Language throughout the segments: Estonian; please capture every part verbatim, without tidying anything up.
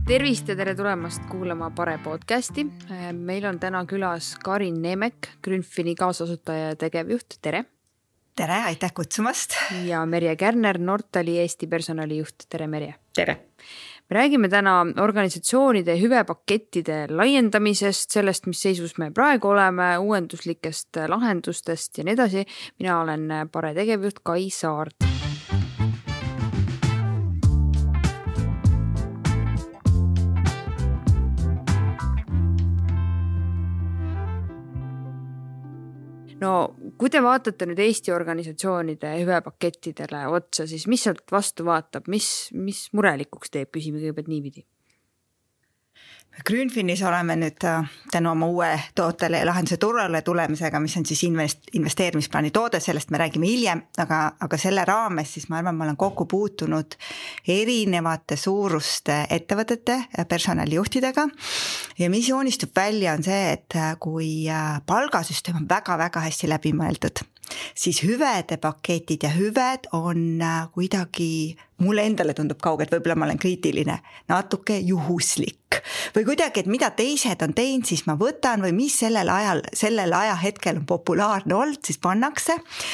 Tervist ja tere tulemast kuulama Pare podcasti. Meil on täna külas Karin Nemek, Grünfini kaasasutaja ja tegevjuht. Tere! Tere, aitäh kutsumast! Ja Merje Kärner, Nortali Eesti personalijuht. Tere, Merje! Tere! Me räägime täna organisatsioonide hüvepakettide laiendamisest, sellest, mis seisus me praegu oleme, uuenduslikest lahendustest ja nii edasi. Mina olen Pare tegevjuht Kai Saart. No, kui te vaatate nüüd Eesti organisatsioonide hüvepakettidele otsa, siis mis sealt vastu vaatab, mis, mis murelikuks teeb, küsime kõigepealt niipidi? Grünfinis oleme nüüd tänu oma uue tootele ja lahenduse turule tulemisega, mis on siis investeerimisplaani toode, sellest me räägime hiljem, aga, aga selle raames siis ma arvan, ma olen kokku puutunud erinevate suuruste ettevõtete personalijuhtidega ja mis joonistub välja on see, et kui palgasüsteem on väga-väga hästi läbi mõeldud, siis hüvede paketid ja hüved on kuidagi, mulle endale tundub kaugelt, võib-olla ma olen kriitiline, natuke juhuslik. Või kuidagi, et mida teised on teinud, siis ma võtan või mis sellel ajal, sellel ajahetkel on populaarne olnud, siis pannakse.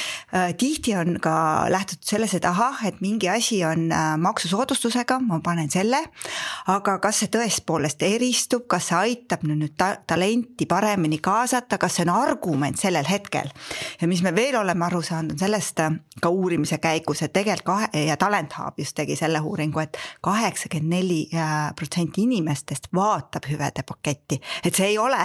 Tihti on ka lähtutud selles, et ahah, et mingi asi on maksusoodustusega, ma panen selle, aga kas see tõespoolest eristub, kas see aitab nüüd ta- talenti paremini kaasata, kas see on argument sellel hetkel. Ja mis me veel oleme aru saanud, on sellest ka uurimise käigus, et tegelikult kahe, ja Talent Hub just tegi selle uuringu, et kaheksakümmend neli protsenti inimestest vaatab hüvede paketti, et see ei ole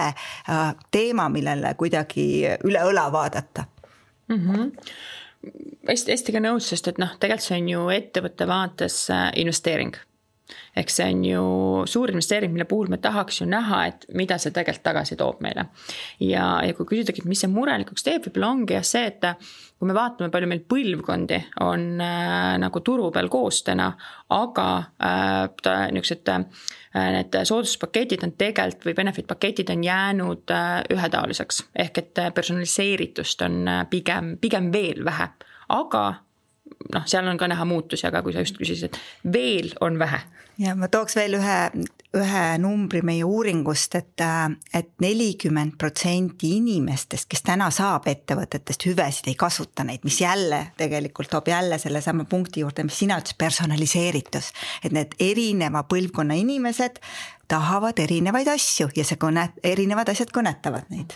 teema, millele kuidagi üle õla vaadata. Mm-hmm. Hästi, hästi ka nõus, sest et noh, tegelikult see on ju ettevõtte vaates investeering. Ehk see on ju suur investeering, mille puhul me tahaks ju näha, et mida see tegelikult tagasi toob meile. Ja, ja kui küsitagi, mis see murelikuks teeb, võib-olla ongi ja see, et kui me vaatame palju meil põlvkondi on äh, nagu turu peal koostena, aga äh, ta, niisugused, äh, need sooduspaketid on tegelt või benefit-paketid on jäänud äh, ühetaoliseks. Ehk et personaliseeritust on äh, pigem, pigem veel vähe, aga noh, seal on ka näha muutusi, aga kui sa just küsisid, et veel on vähe. Ja ma tooks veel ühe, ühe numbri meie uuringust, et, et nelikümmend protsenti inimestest, kes täna saab ettevõtetest hüvesid, ei kasuta neid, mis jälle tegelikult toob jälle selle sama punkti juurde, mis sina ütles, personaliseeritus. Et need erineva põlvkonna inimesed tahavad erinevaid asju ja see kõnet, erinevad asjad kõnetavad neid.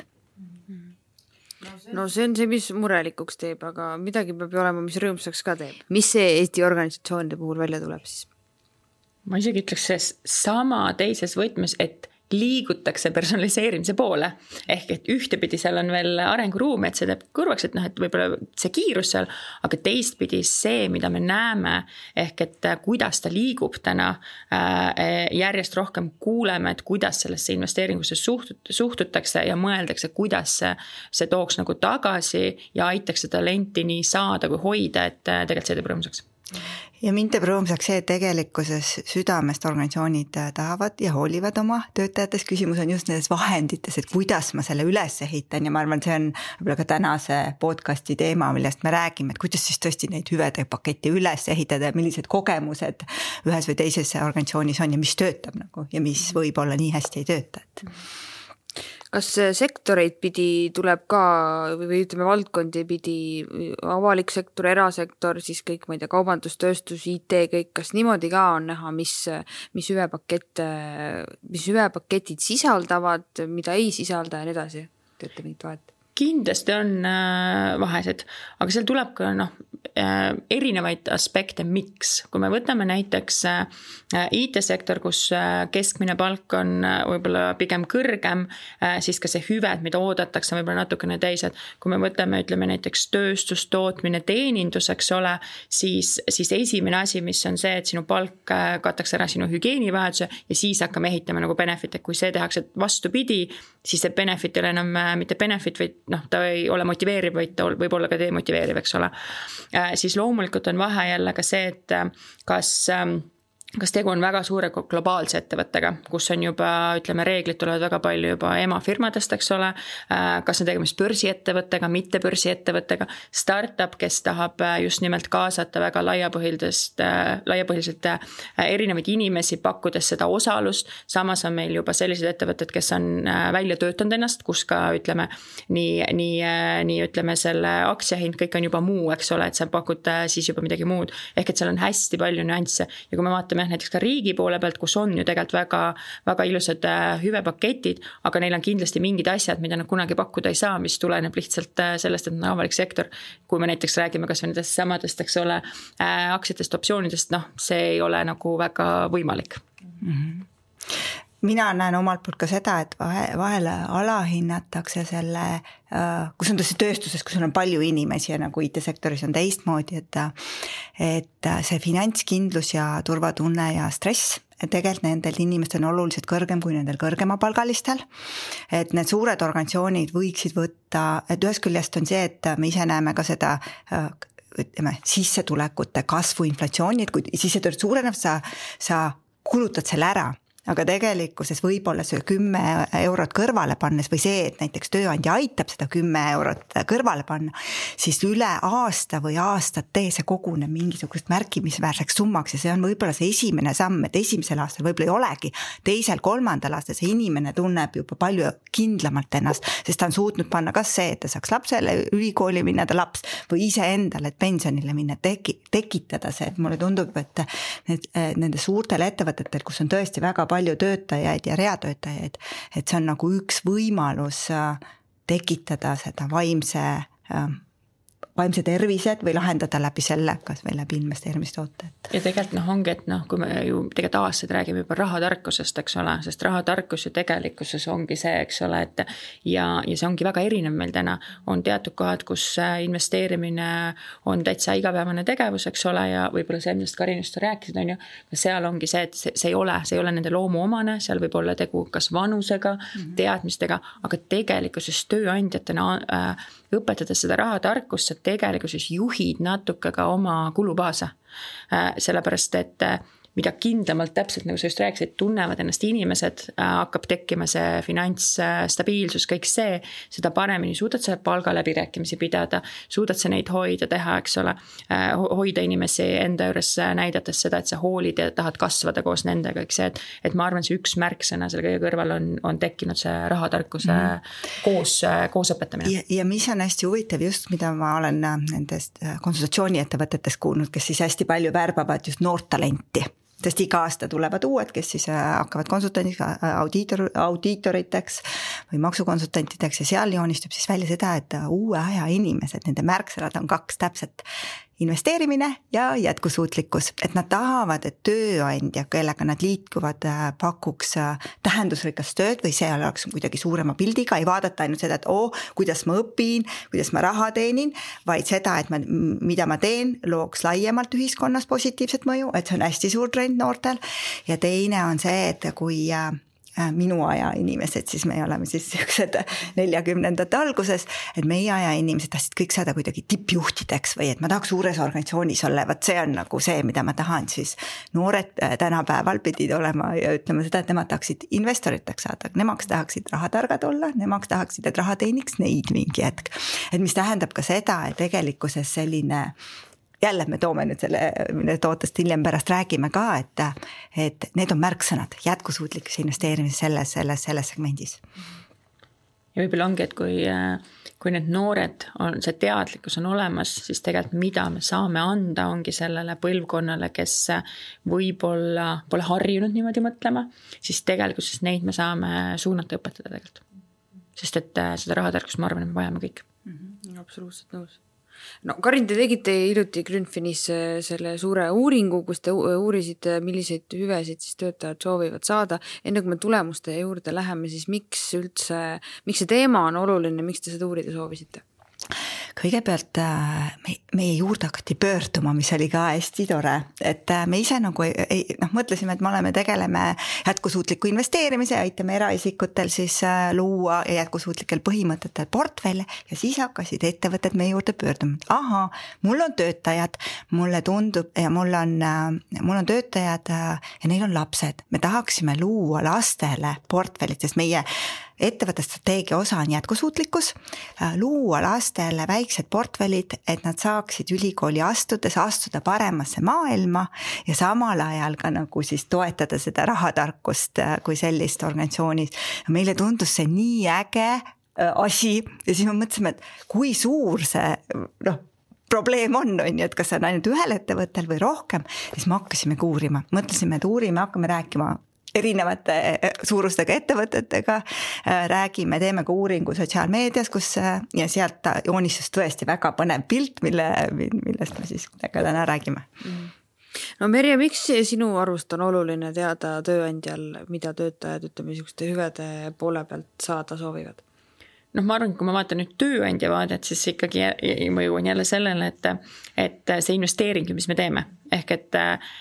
No see on see, mis murelikuks teeb, aga midagi peab olema, mis rõõmsaks ka teeb. Mis see Eesti organisatsioonide puhul välja tuleb siis? Ma isegi ütleks see sama teises võtmes, et liigutakse personaliseerimise poole. Ehk et ühtepidi seal on veel arenguruum, et see teeb kõrvaks, et, noh, et võib-olla see kiirus seal, aga teistpidi see, mida me näeme, ehk et kuidas ta liigub täna, järjest rohkem kuuleme, et kuidas sellesse investeeringusse suhtutakse ja mõeldakse, kuidas see, see tooks nagu tagasi ja aitaks seda talenti nii saada kui hoida, et tegelikult see teeb rõõmsaks. Ja mind teeb rõõmsaks see, et tegelikkuses südamest organisatsioonid tahavad ja hoolivad oma töötajates. Küsimus on just nendes vahendites, et kuidas ma selle üles ehitan ja ma arvan, see on võib-olla ka tänase podcasti teema, millest me räägime, et kuidas siis tõesti neid hüvede paketti üles ehitada ja millised kogemused ühes või teises organisatsioonis on ja mis töötab nagu ja mis võib-olla nii hästi ei tööta. Et kas sektoreid pidi tuleb ka või ütleme valdkondi pidi avalik sektor, erasektor, siis kõik, ma ei tea, kaubandustööstus, I T, kõik, kas niimoodi ka on näha, mis, mis hüvepakett, mis hüvepaketid sisaldavad, mida ei sisalda ja nii edasi, teete mingit vahet? Kindlasti on vahesed, aga seal tuleb ka noh, erinevaid aspekte, miks. Kui me võtame näiteks I T-sektor, kus keskmine palk on võib-olla pigem kõrgem, siis ka see hüved, mida oodatakse, võib-olla natukene teised. Kui me võtame, ütleme näiteks tööstus, tootmine, teenindus, eks ole, siis, siis esimene asi, mis on see, et sinu palk kataks ära sinu hügienivajaduse ja siis hakkame ehitama nagu benefit, et kui see tehakse vastupidi, siis see benefit ei ole enam mitte benefit, vaid noh, ta ei ole motiveeriv, vaid ta võib olla ka demotiveeriv, eks ole. Siis loomulikult on vahe jälle ka see, et kas kas tegu on väga suure globaalse ettevõttega, kus on juba, ütleme, reeglid tulevad väga palju juba emafirmadest, eks ole, kas on tegemist börsiettevõttega, mitte börsiettevõttega, startup, kes tahab just nimelt kaasata väga laiapõhjaliselt, laiapõhjaliselt erinevaid inimesi, pakkudes seda osalust, samas on meil juba sellised ettevõtted, kes on välja töötanud ennast, kus ka, ütleme, nii, nii, nii ütleme, selle aktsiahind kõik on juba muu, eks ole, et sa pakud siis juba midagi muud, ehk et seal on hästi palju nüansse ja kui me vaatame näiteks ka riigi poole pealt, kus on ju tegelikult väga, väga ilusad hüvepaketid, aga neil on kindlasti mingid asjad, mida nad kunagi pakkuda ei saa, mis tuleneb lihtsalt sellest, et on avalik sektor. Kui me näiteks räägime kas või nendest samadest, eks ole, aktsiatest, optsioonidest, noh, see ei ole nagu väga võimalik. Mm-hmm. Mina näen omalt poolt ka seda, et vahele alahinnatakse selle, kus on tõesti tööstuses, kus on palju inimesi ja nagu I T-sektoris on teistmoodi, et, et see finantskindlus ja turvatunne ja stress, et tegelikult nendel inimestel on oluliselt kõrgem kui nendel kõrgemapalgalistel, et need suured organisatsioonid võiksid võtta, et ühest küljest on see, et me ise näeme ka seda ütleme, sissetulekute kasvu inflatsiooni, et kui sissetulek suureneb, sa, sa kulutad selle ära. Aga tegelikkuses võib-olla see kümme eurot kõrvale pannes või see, et näiteks tööandja aitab seda kümme eurot kõrvale panna, siis üle aasta või aastat tee see koguneb mingisugust märkimisväärseks summaks ja see on võib-olla see esimene samm, et esimesel aastal võib-olla ei olegi, teisel, kolmandal aastal see inimene tunneb juba palju kindlamalt ennast, sest ta on suutnud panna kas see, et ta saaks lapsele ülikooli minna, ta laps või ise endale, et pensionile minna, teki, tekitada see, et mulle tundub, et need, nende suurtel ettevõtetel, kus on tõesti väga palju töötajaid ja reatöötajaid, et see on nagu üks võimalus tekitada seda vaimse, vaimse tervised või lahendada läbi selle, kas või läbi investeerimistooted. Ja tegelikult noh, ongi, et noh, kui me ju tegelikult aastaid räägime juba rahatarkusest, eks ole, sest rahatarkus ju tegelikkuses ongi see, eks ole, et ja, ja see ongi väga erinev meil täna. On teatud kohad, kus investeerimine on täitsa igapäevane tegevus, eks ole, ja võib-olla see, millest Karinust rääkisid, on ju, seal ongi see, et see, see ei ole, see ei ole nende loomuomane, seal võib olla tegu kas vanusega, mm-hmm. teadmistega, aga tegelikkuses tööandjatena äh, õpetades seda rahatarkust, sa tegelikkuses juhid natuke ka oma kulubaasa. Sellepärast, et mida kindlamalt täpselt, nagu sa just rääkisid, tunnevad ennast inimesed, hakkab tekkima see finantsstabiilsus, kõik see, seda paremini suudad sa palga läbirääkimisi pidada, suudad sa neid hoida, teha, eks ole, hoida inimesi enda juures näidates seda, et sa hoolid ja tahad kasvada koos nendega, eks see, et, et ma arvan, see üks märksõna selle kõige kõrval on, on tekkinud see rahatarkuse mm. koos, koos õpetamine. Ja, ja mis on hästi huvitav just, mida ma olen nendest konsultatsiooniettevõtetest kuulnud, kes siis hästi palju värbavad just noort talenti. Sest iga aasta tulevad uued, kes siis hakkavad konsultandiks, audiitor, audiitoriteks või maksukonsultantideks ja seal joonistub siis välja seda, et uue aja inimesed, nende märksõnad on kaks täpselt investeerimine ja jätkusuutlikkus, et nad tahavad, et tööandja, kellega nad liikuvad, pakuks tähendusrikast tööd või see oleks kuidagi suurema pildiga, ei vaadata ainult seda, et oo, kuidas ma õpin, kuidas ma raha teenin, vaid seda, et ma, mida ma teen, looks laiemalt ühiskonnas positiivset mõju, et see on hästi suur trend noortel ja teine on see, et kui minu aja inimesed, siis me oleme siis siuksed neljakümnendate alguses, et meie aja inimesed tahtsid kõik saada kuidagi tippjuhtideks või et ma tahaks suures organisatsioonis olla, vaat see on nagu see, mida ma tahan, siis noored tänapäeval pidid olema ja ütlema seda, et nemad tahaksid investoriteks saada, nemaks tahaksid rahatargad olla, nemaks tahaksid, et raha teeniks neid mingi hetk. Et mis tähendab ka seda, et tegelikkuses selline jälle me toome nüüd selle, mille tootest hiljem pärast räägime ka, et, et need on märksõnad, jätkusuutlikus investeerimis selles, selles, selles segmendis. Ja võib-olla ongi, et kui, kui need noored on, see teadlikkus on olemas, siis tegelikult mida me saame anda, ongi sellele põlvkonnale, kes võib-olla pole harjunud niimoodi mõtlema, siis tegelikult siis neid me saame suunata õpetada tegelikult. Sest et seda rahatarkust ma arvan, et me vajame kõik. Mm-hmm. Absoluutselt nõus. No Karin, te tegite hiljuti Grünfinis selle suure uuringu, kus te uurisite, milliseid hüvesid siis töötajad soovivad saada. Enne kui me tulemuste juurde läheme, siis miks üldse, miks see teema on oluline, miks te seda uurida soovisite? kõigepealt me, meie juurde hakati pöörduma, mis oli ka hästi tore, et me ise nagu ei, ei, noh, mõtlesime, et me oleme, tegeleme jätkusuutliku investeerimise ja aitame eraisikutel siis luua jätkusuutlikel põhimõtetel portfelle ja siis hakkasid ettevõtted meie juurde pöörduma. Aha, mul on töötajad, mulle tundub ja mul on, mul on töötajad ja neil on lapsed. Me tahaksime luua lastele portfellid, sest meie ettevõtte strateegia osa on jätkusuutlikkus, luua lastele väiksed portfellid, et nad saaksid ülikooli astudes astuda paremasse maailma ja samal ajal ka nagu siis toetada seda rahatarkust kui sellist organisatsioonis. Meile tundus see nii äge asi ja siis me mõtlesime, et kui suur see noh, probleem on, on ju, et kas see on ainult ühel ettevõttel või rohkem, siis me hakkasime uurima. Mõtlesime, et uurime, hakkame rääkima erinevate suurustega ettevõtetega, räägime, teeme ka uuringu sotsiaalmeedias, kus ja sealt joonistus tõesti väga põnev pilt, mille, millest me siis ka täna räägime. No Merje, miks sinu arust on oluline teada tööandjal, mida töötajad, ütleme, niisuguste hüvede poole pealt saada soovivad? noh, ma arvan, kui ma vaatan nüüd tööandja vaadet, siis ikkagi ma jõuan jälle sellele, et, et see investeering, mis me teeme, ehk et,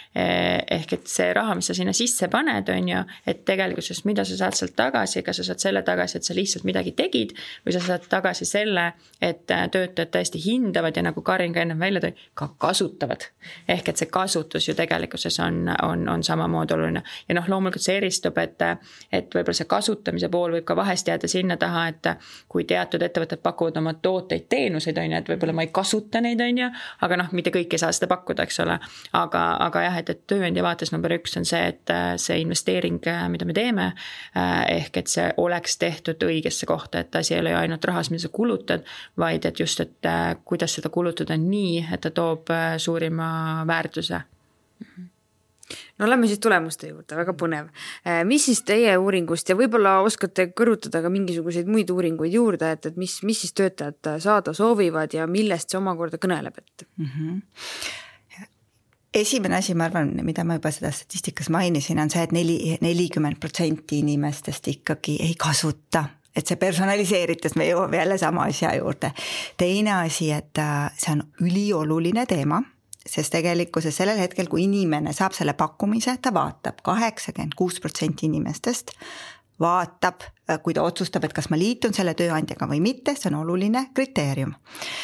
ehk et see raha, mis sa sinna sisse paned, on ju, et tegelikult mida sa saad sealt tagasi, kas sa saad selle tagasi, et sa lihtsalt midagi tegid, või sa saad tagasi selle, et töötajad tõesti hindavad ja nagu Karin ka enne välja tõi, ka kasutavad. Ehk et see kasutus ju tegelikkuses on, on, on samamoodi oluline. Ja noh, loomulikult see eristub, et, et võib-olla see kasutamise pool võib ka vahest jääda sinna taha, et kui teatud ettevõtted pakuvad oma tooteid, teenuseid, on ju, et võib-olla ma ei kasuta neid, on ju, aga noh, mitte kõik ei saa seda pakkuda, eks ole. Aga, aga jah, et, et tööandja vaates number üks on see, et see investeering, mida me teeme, ehk et see oleks tehtud õigesse kohta, et asi ei ole ainult rahas, mida sa kulutad, vaid et just, et kuidas seda kulutada nii, et ta toob suurima väärtuse. No oleme siis tulemuste juurde, väga põnev. Mis siis teie uuringust ja võib-olla oskate kõrutada ka mingisuguseid muid uuringuid juurde, et, et mis, mis siis töötajad saada soovivad ja millest see omakorda kõneleb? Et? Mm-hmm. Esimene asi, ma arvan, mida ma juba seda statistikas mainisin, on see, et neli, nelikümmend protsenti inimestest ikkagi ei kasuta. Et see personaliseeritus, me jõuame jälle sama asja juurde. Teine asi, et see on ülioluline teema, sest tegelikkuses sellel hetkel, kui inimene saab selle pakkumise, ta vaatab kaheksakümmend kuus protsenti inimestest, vaatab, kui ta otsustab, et kas ma liitun selle tööandjaga või mitte, see on oluline kriteerium.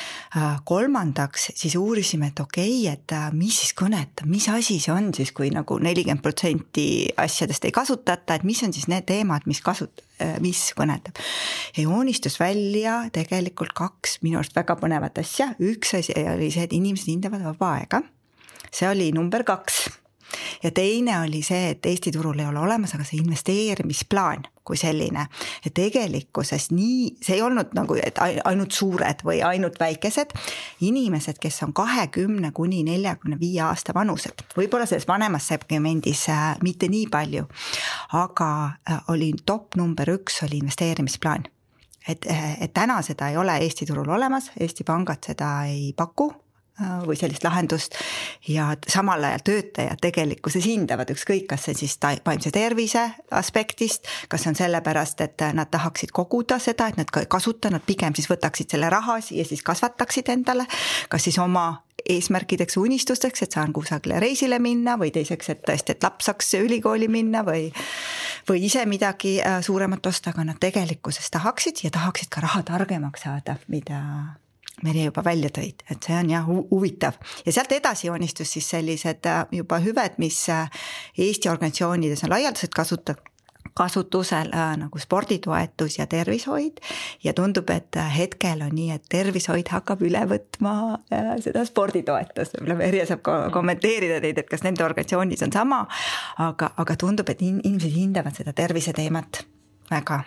Kolmandaks siis uurisime, et okei, et mis siis kõnetab, mis asi see on siis, kui nagu nelikümmend protsenti asjadest ei kasutata, et mis on siis need teemad, mis kasut-, mis kõnetab. Ja joonistus välja tegelikult kaks minu arust väga põnevat asja. Üks asi oli see, et inimesed hindavad vaba aega. See oli number kaks. Ja teine oli see, et Eesti turul ei ole olemas, aga see investeerimisplaan kui selline. Ja tegelikkuses nii, see ei olnud nagu et ainult suured või ainult väikesed inimesed, kes on kahekümne kuni neljakümne viie aasta vanused. Võib-olla selles vanemas segmendis mitte nii palju, aga oli top number üks oli investeerimisplaan. Et, et täna seda ei ole Eesti turul olemas, Eesti pangad seda ei paku või sellist lahendust ja samal ajal töötajad tegelikkuses hindavad ükskõik, kas see siis vaimse tervise aspektist, kas on sellepärast, et nad tahaksid koguda seda, et nad kasuta, nad pigem siis võtaksid selle raha ja siis kasvataksid endale, kas siis oma eesmärkideks unistusteks, et saan kusagile reisile minna või teiseks, et tõesti, et laps saaks ülikooli minna või, või ise midagi suuremat osta, aga nad tegelikkuses tahaksid ja tahaksid ka raha targemaks saada, mida Merje juba välja tõid, et see on jah huvitav. Ja sealt edasi joonistus siis sellised juba hüved, mis Eesti organisatsioonides on laialdaselt kasutab, kasutusel äh, nagu sporditoetus ja tervishoid ja tundub, et hetkel on nii, et tervishoid hakkab üle võtma äh, seda sporditoetust. Merje saab kommenteerida teid, et kas nende organisatsioonis on sama, aga, aga tundub, et inimesed hindavad seda tervise teemat väga.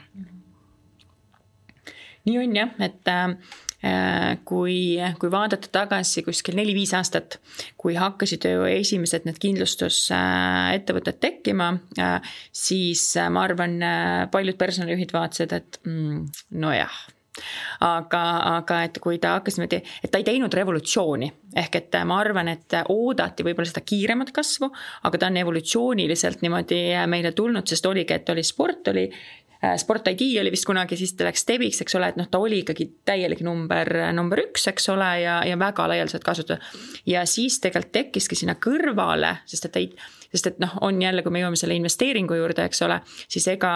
Nii on jah, et äh, kui, kui vaadata tagasi kuskil neli-viis aastat, kui hakkasid ju esimesed need kindlustusettevõtted tekkima, siis ma arvan, paljud personalijuhid vaatasid, et mm, nojah, aga, aga et kui ta hakkas niimoodi, et ta ei teinud revolutsiooni, ehk et ma arvan, et oodati võib-olla seda kiiremat kasvu, aga ta on evolutsiooniliselt niimoodi meile tulnud, sest oligi, et oli sport, oli Sport I D oli vist kunagi, siis ta läks Stebiks, eks ole, et noh, ta oli ikkagi täielik number, number üks, eks ole, ja, ja väga laialdaselt kasutada. Ja siis tegelikult tekkiski sinna kõrvale, sest et, ei, sest et noh, on jälle, kui me jõuame selle investeeringu juurde, eks ole, siis ega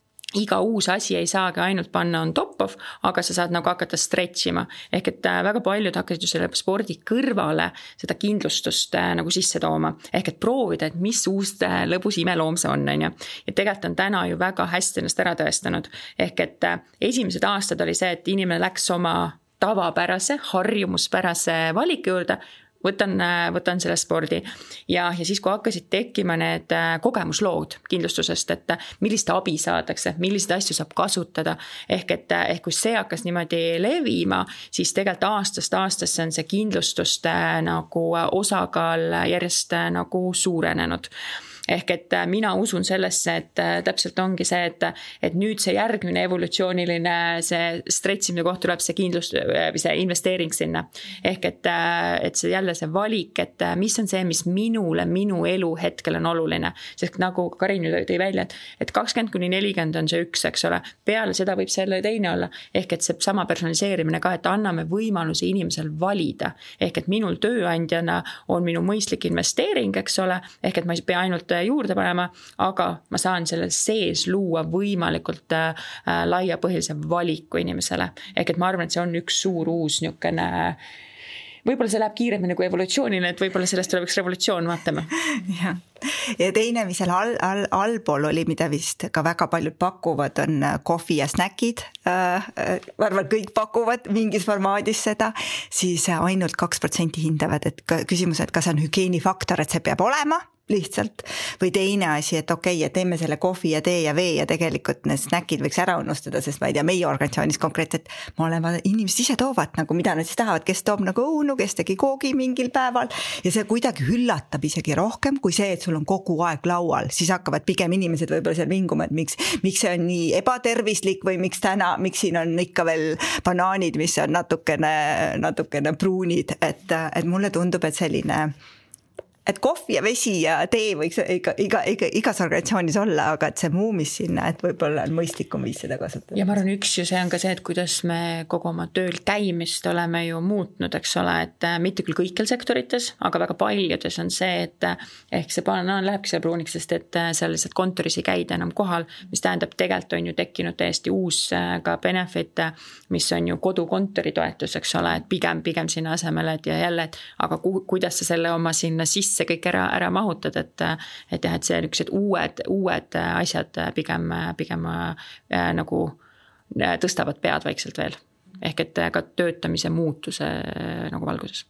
iga uus asi ei saagi ainult panna on top of, aga sa saad nagu hakata stretchima. Ehk et väga paljud hakkasid ju selle spordi kõrvale seda kindlustust nagu sisse tooma. Ehk et proovida, et mis uus lõbus imeloom see on, on. Ja tegelikult on täna ju väga hästi ennast ära tõestanud. Ehk et esimesed aastad oli see, et inimene läks oma tavapärase, harjumuspärase valiku juurde, võtan, võtan selle spordi ja, ja siis, kui hakkasid tekkima need kogemuslood kindlustusest, et millist abi saadakse, milliseid asju saab kasutada, ehk et ehk kui see hakkas niimoodi levima, siis tegelikult aastast aastasse on see kindlustust nagu osakaal järjest nagu suurenenud. Ehk et mina usun sellesse, et täpselt ongi see, et, et nüüd see järgmine evolutsiooniline see stretchimine koht tuleb see kindlust või see investeering sinna. Ehk et, et see jälle see valik, et mis on see, mis minule, minu elu hetkel on oluline. Sest nagu Karin tõi välja, et, et kakskümmend kuni nelikümmend on see üks, eks ole. Peale seda võib selle teine olla. Ehk et see sama personaliseerimine ka, et anname võimaluse inimesel valida. Ehk et minul tööandjana on minu mõistlik investeering, eks ole. Ehk et ma ei pea ainult juurde panema, aga ma saan selle sees luua võimalikult äh, laiapõhjalise valiku inimesele. Ehk et ma arvan, et see on üks suur uus niukene, võib-olla see läheb kiiremini kui evolutsioonile, et võib-olla sellest tuleb üks revolutsioon, vaatame. Ja. ja teine, mis seal all, all, allpool oli, mida vist ka väga paljud pakuvad, on kohvi ja snäkid. Äh, ma arvan, kõik pakuvad mingis formaadis seda, siis ainult kaks protsenti hindavad, et küsimus, et kas on hügieenifaktor, et see peab olema lihtsalt, või teine asi, et okei, okay, et teeme selle kohvi ja tee ja vee ja tegelikult need snäkid võiks ära unustada, sest ma ei tea, meie organisatsioonis konkreetselt ma olen, inimesed ise toovad nagu, mida nad siis tahavad, kes toob nagu õunu, kes tegi koogi mingil päeval ja see kuidagi üllatab isegi rohkem kui see, et sul on kogu aeg laual, siis hakkavad pigem inimesed võib-olla seal vinguma, et miks, miks see on nii ebatervislik või miks täna, miks siin on ikka veel banaanid, mis on natukene, natukene pruunid, et, et mulle tundub, et selline et kohvi ja vesi ja tee võiks iga, iga, iga, igas organisatsioonis olla, aga et see muu, mis sinna, et võib-olla on mõistlikum viis seda kasutada. Ja ma arvan, üks ju see on ka see, et kuidas me kogu oma tööl käimist oleme ju muutnud, eks ole, et mitte küll kõikjal sektorites, aga väga paljudes on see, et ehk see banaan lähebki selle pruuniks, sest et seal lihtsalt kontoris ei käida enam kohal, mis tähendab, tegelikult on ju tekkinud täiesti uus ka benefit, mis on ju kodukontori toetus, eks ole, et pigem, pigem sinna asemele, et ja jälle, et aga ku, kuidas sa selle oma sinna sisse see kõik ära, ära mahutad, et, et jah, et see niisugused uued, uued asjad pigem, pigem äh, nagu tõstavad pead vaikselt veel. Ehk et ka töötamise muutuse äh, nagu valguses.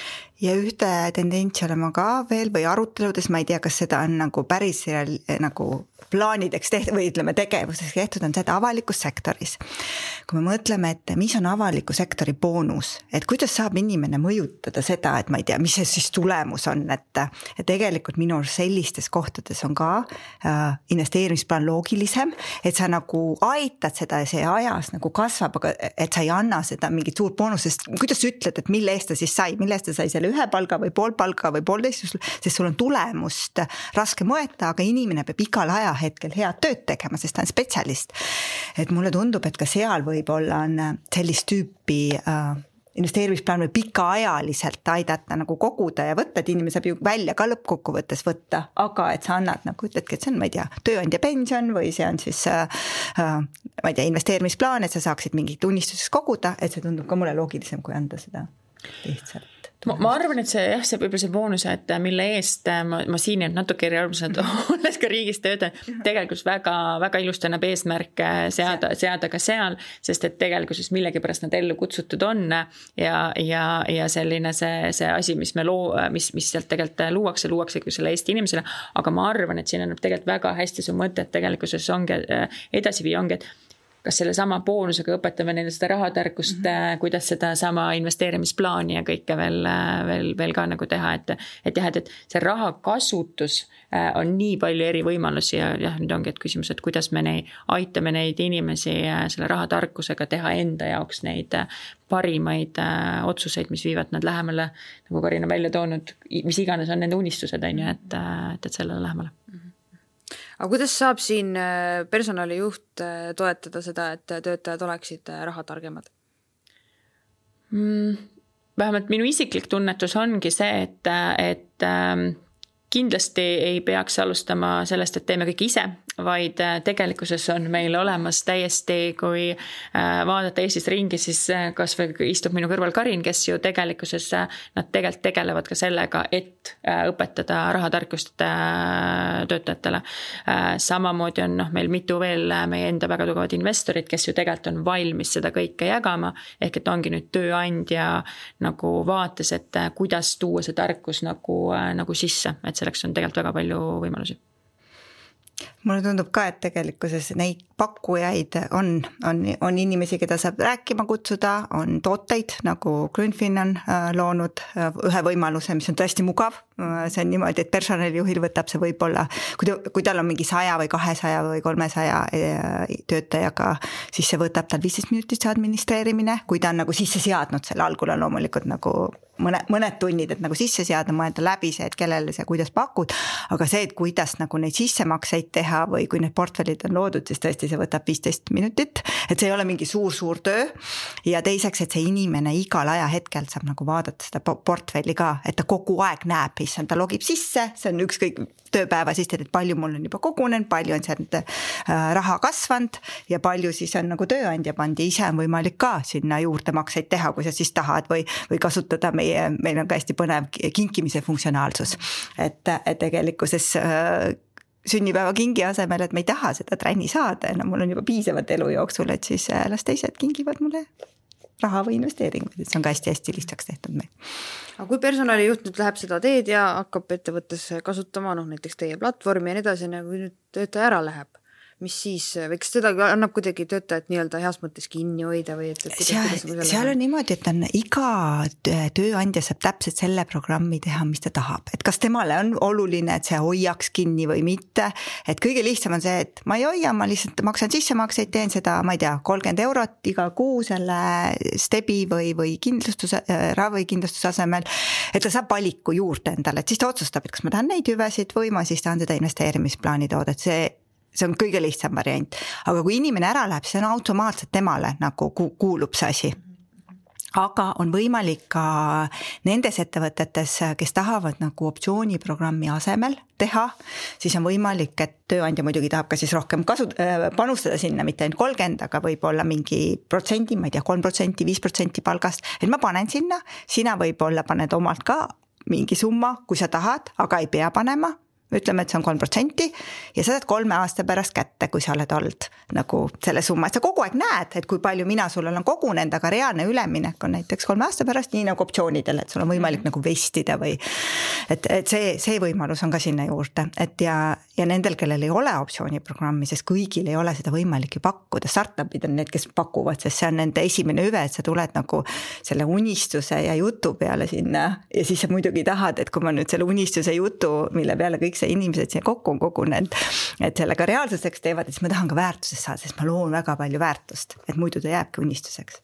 Ja ühte tendentsi olema ka veel või aruteludes, ma ei tea, kas seda on nagu päris nagu plaanideks tehtud või ütleme tegevuseks tehtud, on seda avalikus sektoris. Kui me mõtleme, et mis on avaliku sektori boonus, et kuidas saab inimene mõjutada seda, et ma ei tea, mis see siis tulemus on, et, et tegelikult minu sellistes kohtades on ka äh, investeerimisplaan loogilisem, et sa nagu aitad seda ja see ajas nagu kasvab, aga et sa ei anna seda mingit suurt boonust, sest kuidas sa ütled, et mille eest ta siis sai, mille eest ta sai selle ühe palga või pool palga või poolteist, sest sul on tulemust raske mõõta, aga inimene peab igal ajahetkel head tööd tegema, sest ta on spetsialist. Et mulle tundub, et ka seal võib-olla on sellist tüüpi äh, investeerimisplaan või pikaajaliselt aidata nagu koguda ja võtta, et inimene saab ju välja ka lõppkokkuvõttes võtta, aga et sa annad nagu ütledki, et see on, ma ei tea, tööandja pension või see on siis äh, ma ei tea, investeerimisplaan, et sa saaksid mingit unistuseks koguda, et see tundub ka mulle loogilisem, kui anda seda lihtsalt. Ma, ma arvan, et see, jah, see võib-olla see boonus, et mille eest ma, ma siin jääb natuke eriarvamused, olles ka riigis tööda, tegelikult väga, väga ilusti annab eesmärke seada, seada ka seal, sest et tegelikult siis millegipärast nad ellu kutsutud on ja, ja, ja selline see, see asi, mis me loo, mis, mis sealt tegelikult luuakse, luuakse kui selle Eesti inimesele, aga ma arvan, et siin on tegelikult väga hästi su mõte, et tegelikult see ongi edasi vii ongi, et kas selle sama boonusega õpetame neile seda rahatarkust, mm-hmm. kuidas seda sama investeerimisplaani ja kõike veel, veel, veel ka nagu teha, et, et jah, et, et see raha kasutus on nii palju eri võimalusi ja jah, nüüd ongi, et küsimus, et kuidas me neid, aitame neid inimesi selle rahatarkusega teha enda jaoks neid parimaid otsuseid, mis viivad nad lähemale, nagu Karin on välja toonud, mis iganes on nende unistused, on ju, et, et, et sellele lähemale. aga kuidas saab siin personalijuht toetada seda, et töötajad oleksid rahatargemad? Mm, vähemalt minu isiklik tunnetus ongi see, et, et kindlasti ei peaks alustama sellest, et teeme kõik ise, vaid tegelikkuses on meil olemas täiesti, kui vaadata Eestis ringi, siis kas või istub minu kõrval Karin, kes ju tegelikkuses nad tegelikult tegelevad ka sellega, et õpetada rahatarkust töötajatele. Samamoodi on noh, meil mitu veel meie enda väga tugevad investorid, kes ju tegelikult on valmis seda kõike jagama, ehk et ongi nüüd tööandja nagu vaates, et kuidas tuua see tarkus nagu, nagu sisse, et selleks on tegelikult väga palju võimalusi. Mulle tundub ka, et tegelikkuses neid pakkujaid on, on, on inimesi, keda saab rääkima kutsuda, on tooteid, nagu Grünfin on loonud ühe võimaluse, mis on tõesti mugav. See on niimoodi, et personalijuhil võtab see võib-olla, kui, ta, kui tal on mingi saja või kahesaja või kolmesaja töötajaga, siis see võtab tal viisteist minutit see administreerimine, kui ta on nagu sisse seadnud selle algul on loomulikult nagu mõne, mõned tunnid, et nagu sisse seada, mõelda läbi see, et kellele see, kuidas pakud, aga see, et kuidas nagu neid sissemakseid teha või kui need portfellid on loodud, siis tõesti see võtab viisteist minutit, et see ei ole mingi suur-suur töö ja teiseks, et see inimene igal ajahetkel saab nagu vaadata seda portfelli ka, et ta kogu aeg näeb, issand, ta logib sisse, see on ükskõik tööpäeva siis, et palju mul on juba kogunenud, palju on seal raha kasvanud ja palju siis on nagu tööandja pandi, ise on võimalik ka sinna juurde makseid teha, kui sa siis tahad või, või kasutada meie, meil on ka hästi põnev kinkimise funktsionaalsus, et, et tegelikkuses sünnipäeva kingi asemel, et me ei taha seda tränni saada, no mul on juba piisavalt elu jooksul, et siis las teised kingivad mulle raha või investeeringuid, et see on ka hästi-hästi lihtsaks tehtud meil. Aga kui personalijuht nüüd läheb seda teed ja hakkab ettevõttes kasutama noh, näiteks teie platvormi ja nii edasi, kui nüüd töötaja ära läheb, mis siis, või kas seda annab kuidagi töötajat nii-öelda heas mõttes kinni hoida või et, et kuidas, seal, seal on niimoodi, et on iga tööandja saab täpselt selle programmi teha, mis ta tahab, et kas temale on oluline, et see hoiaks kinni või mitte, et kõige lihtsam on see, et ma ei hoia, ma lihtsalt maksan sissemakseid, teen seda, ma ei tea, kolmkümmend eurot iga kuu selle stebi või, või kindlustuse, ravikindlustuse asemel, et ta saab valiku juurde endale, et siis ta otsustab, et kas ma tahan neid hüvesid või ma siis tahan seda investeerimisplaani toodet, see see on kõige lihtsam variant, aga kui inimene ära läheb, see on automaatselt temale nagu kuulub see asi. Aga on võimalik ka nendes ettevõtetes, kes tahavad nagu optsiooniprogrammi asemel teha, siis on võimalik, et tööandja muidugi tahab ka siis rohkem kasu, panustada sinna, mitte ainult kolmkümmend, aga võib-olla mingi protsendi, ma ei tea, kolm protsenti, viis protsenti palgast, et ma panen sinna, sina võib-olla paned omalt ka mingi summa, kui sa tahad, aga ei pea panema, ütleme, et see on kolm protsenti ja sa saad kolme aasta pärast kätte, kui sa oled olnud nagu selle summa, et sa kogu aeg näed, et kui palju mina sul olen kogunenud, aga reaalne üleminek on näiteks kolme aasta pärast, nii nagu optsioonidel, et sul on võimalik nagu vestida või et, et see, see võimalus on ka sinna juurde, et ja, ja nendel, kellel ei ole optsiooniprogrammi, sest kõigil ei ole seda võimalik ju pakkuda, startupid on need, kes pakuvad, sest see on nende esimene hüve, et sa tuled nagu selle unistuse ja jutu peale sinna ja siis sa muidugi tahad, et kui ma nüüd selle unistuse jutu, mille peale kõik see inimesed siia kokku on kogunenud, et sellega reaalsuseks teevad, et siis ma tahan ka väärtusest saada, sest ma loon väga palju väärtust, et muidu ta jääbki unistuseks.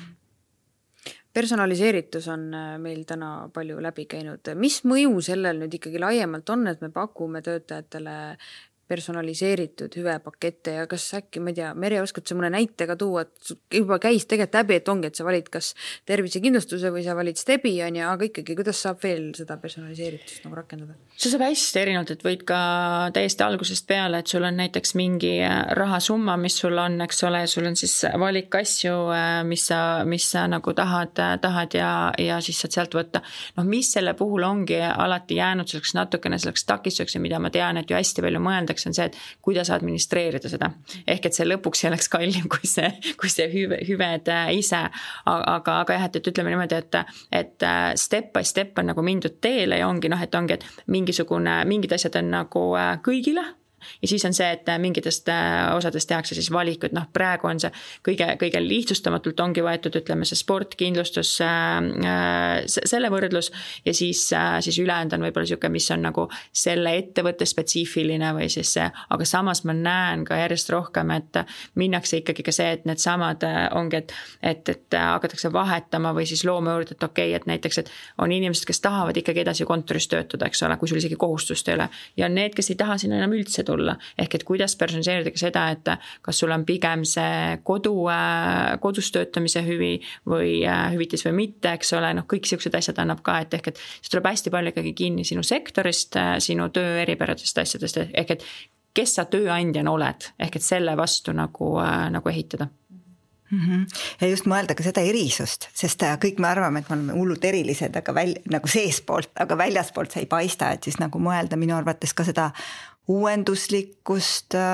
Personaliseeritus on meil täna palju läbi käinud. Mis mõju sellel nüüd ikkagi laiemalt on, et me pakume töötajatele personaliseeritud hüvepakette ja kas äkki, ma ei tea, Merje, oskad sa mõne näitega tuua, et juba käis tegelikult läbi, et ongi, et sa valid kas tervisekindlustuse või sa valid stebi, on ja, aga ikkagi, kuidas saab veel seda personaliseeritust nagu rakendada? See saab hästi erinevalt, et võid ka täiesti algusest peale, et sul on näiteks mingi rahasumma, mis sul on, eks ole, sul on siis valik asju, mis sa, mis sa nagu tahad, tahad ja, ja siis saad sealt võtta. No mis selle puhul ongi alati jäänud selleks natukene selleks takistuseks ja mida ma tean, et ju hästi palju mõelda on see, et kuidas administreerida seda. Ehk et see lõpuks ei oleks kallim kui see, kui see hüve, hüved ise. Aga, aga jah, et, et ütleme niimoodi, et, et step by step on nagu mindud teele ja ongi, noh, et ongi, et mingisugune, mingid asjad on nagu kõigile. Ja siis on see, et mingitest osadest tehakse siis valikud, noh praegu on see kõige, kõige lihtsustamatult ongi võetud, ütleme see sport, kindlustus, selle võrdlus ja siis, siis ülejäänud on võib-olla siuke, mis on nagu selle ettevõtte spetsiifiline või siis see, aga samas ma näen ka järjest rohkem, et minnakse ikkagi ka see, et need samad ongi, et, et, et hakatakse vahetama või siis looma juurde, et okei, okay, et näiteks, et on inimesed, kes tahavad ikkagi edasi kontoris töötada, eks ole, kui sul isegi kohustust ei ole ja need, kes ei taha sinna enam üldse tulla, tulla. Ehk et kuidas personaliseerida ka seda, et kas sul on pigem see kodu, kodus töötamise hüvi või hüvitis või mitte, eks ole, noh kõik siuksed asjad annab ka, et ehk et see tuleb hästi palju ikkagi kinni sinu sektorist, sinu töö eripäradest asjadest, ehk et kes sa tööandjana oled, ehk et selle vastu nagu, nagu ehitada. Mm-hmm. Ja just mõelda ka seda erisust, sest kõik me arvame, et me oleme hullult erilised, aga väl, nagu seespoolt, aga väljaspoolt see ei paista, et siis nagu mõelda minu arvates ka seda uuenduslikkust,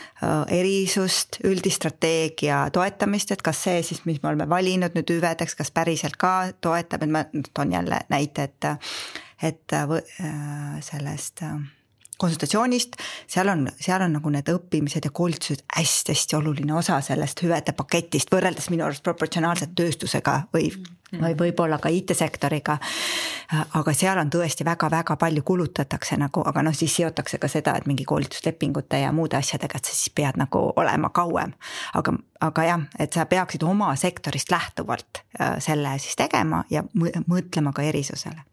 erisust, üldistrateegia toetamist, et kas see siis, mis me oleme valinud nüüd hüvedeks, kas päriselt ka toetab, et ma toon jälle näite, et, et sellest konsultatsioonist, seal on, seal on nagu need õppimised ja koolitused hästi-hästi oluline osa sellest hüvede paketist, võrreldes minu arust proportsionaalselt tööstusega või, või võib-olla ka I T-sektoriga. Aga seal on tõesti väga-väga palju kulutatakse nagu, aga noh, siis seotakse ka seda, et mingi koolituslepingute ja muude asjadega, et sa siis pead nagu olema kauem. Aga, aga jah, et sa peaksid oma sektorist lähtuvalt selle siis tegema ja mõtlema ka erisusele.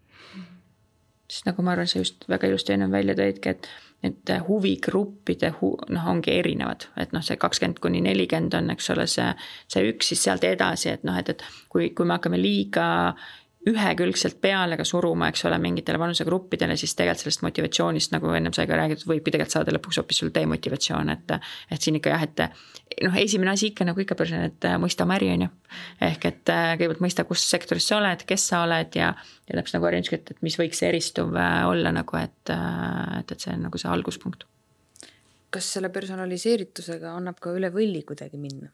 Sest nagu ma arvan, see just väga ilusti ennem välja tõidki, et, et huvigruppide hu, noh, ongi erinevad, et noh, see kakskümmend kuni nelikümmend on, eks ole, see, see üks siis sealt edasi, et noh, et, et kui, kui me hakkame liiga ühekülgselt peale ka suruma, eks ole, mingitele vanusegruppidele, siis tegelikult sellest motivatsioonist, nagu ennem sai ka räägitud, võibki tegelikult saada lõpuks hoopis sul demotivatsioon, et, et siin ikka jah, et noh, esimene asi ikka nagu ikka person, et mõista oma äri on ju. Ehk et kõigepealt mõista, kus sektoris sa oled, kes sa oled ja, ja täpselt nagu Arinski, et, et mis võiks eristuv olla nagu, et, et, et see on nagu see alguspunkt. Kas selle personaliseeritusega annab ka üle võlli kuidagi minna?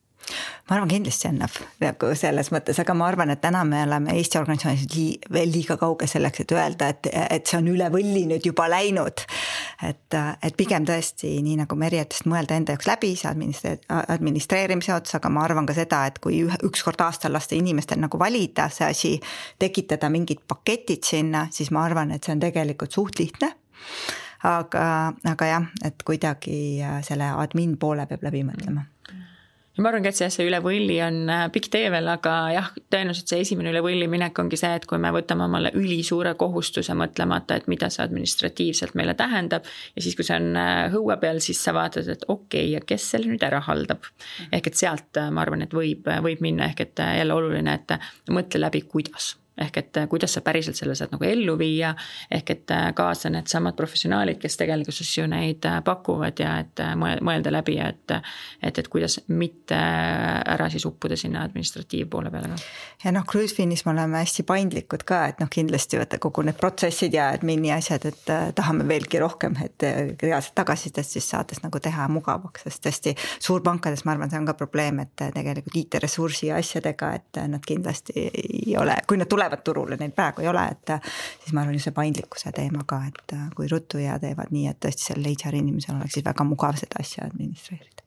Ma arvan kindlasti annab nagu selles mõttes, aga ma arvan, et täna me oleme Eesti organisatsioonis lii, veel liiga kauge selleks, et öelda, et, et see on üle võlli nüüd juba läinud. Et, et pigem tõesti, nii nagu Merjetest mõelda enda jaoks läbi, see administreerimise ots, aga ma arvan ka seda, et kui üks kord aastal lasta inimestel nagu valida see asi, tekitada mingid paketid sinna, siis ma arvan, et see on tegelikult suht lihtne. Aga, aga jah, et kuidagi selle admin poole peab läbi mõtlema. Ja ma arvan, et see, see üle võlli on pikk tee veel, aga jah, tõenäoliselt see esimene üle võlli minek ongi see, et kui me võtame omale ülisuure kohustuse mõtlemata, et mida see administratiivselt meile tähendab ja siis, kui see on hõue peal, siis sa vaatad, et okei, ja kes selle nüüd ära haldab. Ehk et sealt ma arvan, et võib, võib minna, ehk et jälle oluline, et mõtle läbi, kuidas. Ehk et kuidas sa päriselt selle saad nagu ellu viia, ehk et kaasa need samad professionaalid, kes tegelikult ju neid pakuvad ja et mõelda läbi, et, et, et kuidas mitte ära siis uppuda sinna administratiivpoole peale. Ja noh, Cruisefinis me oleme hästi paindlikud ka, et noh, kindlasti võtta kogu need protsessid ja admini asjad, et tahame veelgi rohkem, et reaalselt tagasidest siis saades nagu teha mugavaks, sest tõesti suurpankades ma arvan, see on ka probleem, et tegelikult I T-ressursi ja asjadega, et nad kindlasti ei ole, kui nad tulevad turule, neil praegu ei ole, et siis ma arvan ju see paindlikkuse teema ka, et kui ruttu ja teevad nii, et tõesti seal H R inimesel oleks siis väga mugav seda asja administreerida.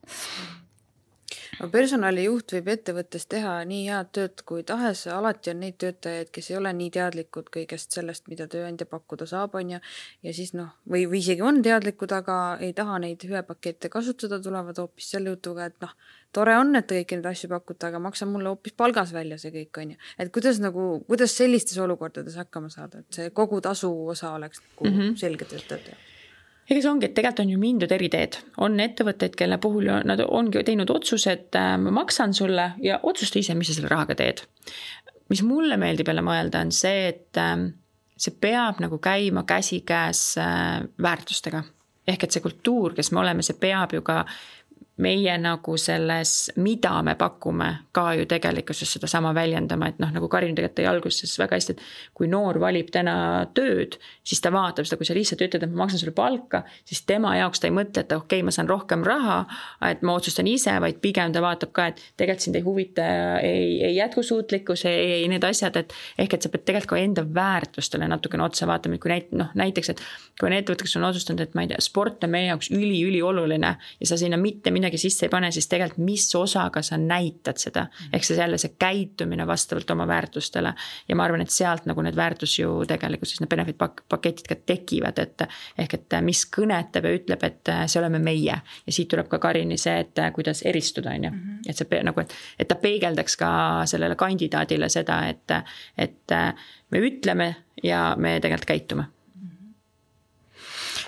No, personalijuht võib ettevõttes teha nii head tööd kui tahes, alati on neid töötajaid, kes ei ole nii teadlikud kõigest sellest, mida tööandja pakkuda saab, on ja, ja siis noh, või, või isegi on teadlikud, aga ei taha neid hüvepakette kasutada, tulevad hoopis selle jutuga, et noh, tore on, et kõiki neid asju pakuta, aga maksa mulle hoopis palgas välja see kõik on ju. Et kuidas, nagu, kuidas sellistes olukordades hakkama saada, et see kogu tasu osa oleks nagu mm -hmm. selge töötajate. Ega see ongi, et tegelikult on ju mindud eri teed. On ettevõtteid, kelle puhul nad ongi teinud otsuse, et ma maksan sulle ja otsusta ise, mis sa selle rahaga teed. Mis mulle meeldib jälle mõelda on see, et see peab nagu käima käsikäes väärtustega. Ehk et see kultuur, kes me oleme, see peab ju ka meie nagu selles, mida me pakume, ka ju tegelikkuses seda sama väljendama, et noh, nagu Karin tegelikult tõi alguses väga hästi, et kui noor valib täna tööd, siis ta vaatab seda, kui sa lihtsalt ütled, et ma maksan sulle palka, siis tema jaoks ta ei mõtle, et okei, okay, ma saan rohkem raha, et ma otsustan ise, vaid pigem ta vaatab ka, et tegelikult sind ei huvita ei, ei jätkusuutlikkus, ei, ei need asjad, et ehk et sa pead tegelikult ka enda väärtustele natukene otsa vaatama, kui näit, noh, näiteks, et kui on ettevõte, kes on otsustanud, et ma ei tea, sport on meie jaoks üli, üli oluline ja sa sinna mitte midagi sisse ei pane, siis tegelikult mis osaga sa näitad seda, ehk see jälle see käitumine vastavalt oma väärtustele ja ma arvan, et sealt nagu need väärtus ju tegelikult siis need benefit paketid ka tekivad, et ehk et mis kõnetab ja ütleb, et see oleme meie ja siit tuleb ka Karini see, et kuidas eristuda on ju, et see nagu, et, et ta peegeldaks ka sellele kandidaadile seda, et, et me ütleme ja me tegelikult käitume.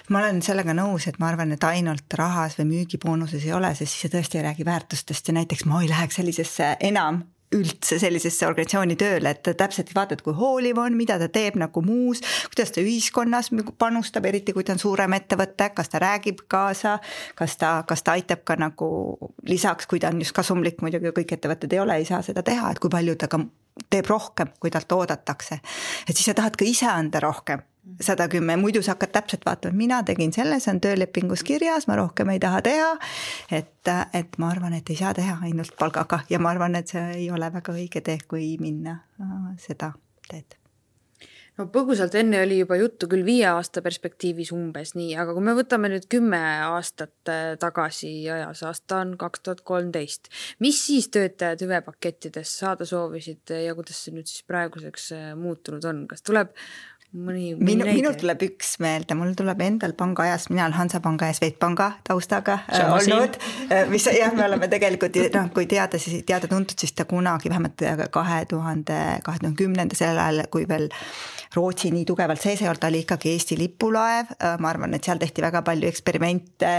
ma olen sellega nõus, et ma arvan, et ainult rahas või müügiboonuses ei ole, sest siis see tõesti ei räägi väärtustest ja näiteks ma ei läheks sellisesse enam üldse sellisesse organisatsiooni tööle, et täpselt vaatad, kui hooliv on, mida ta teeb nagu muus, kuidas ta ühiskonnas panustab, eriti kui ta on suurem ettevõte, kas ta räägib kaasa, kas ta, kas ta aitab ka nagu lisaks, kui ta on just kasumlik, muidugi kõik ettevõtted ei ole, ei saa seda teha, et kui palju ta ka teeb rohkem, kui talt oodatakse. Et siis sa tahad ka ise anda rohkem. sada kümme, muidu sa hakkad täpselt vaatama, mina tegin selle, see on töölepingus kirjas, ma rohkem ei taha teha, et, et ma arvan, et ei saa teha ainult palgaga ja ma arvan, et see ei ole väga õige tee, kui minna seda teed. No põgusalt enne oli juba juttu küll viie aasta perspektiivis umbes nii, aga kui me võtame nüüd kümme aastat tagasi ajas, aasta on kaks tuhat kolmteist, mis siis töötajad hüvepakettides saada soovisid ja kuidas see nüüd siis praeguseks muutunud on? Kas tuleb mõni, mõni Minu, minul tuleb üks meelde, mul tuleb endal panga ajas, mina olen Hansapanga ja Swedbanka taustaga äh, olnud, mis jah, me oleme tegelikult, noh, kui teada, siis teada tuntud, siis ta kunagi vähemalt kahe tuhande kümnenda sellel ajal, kui veel Rootsi nii tugevalt sees ei olnud, ta oli ikkagi Eesti lipulaev, ma arvan, et seal tehti väga palju eksperimente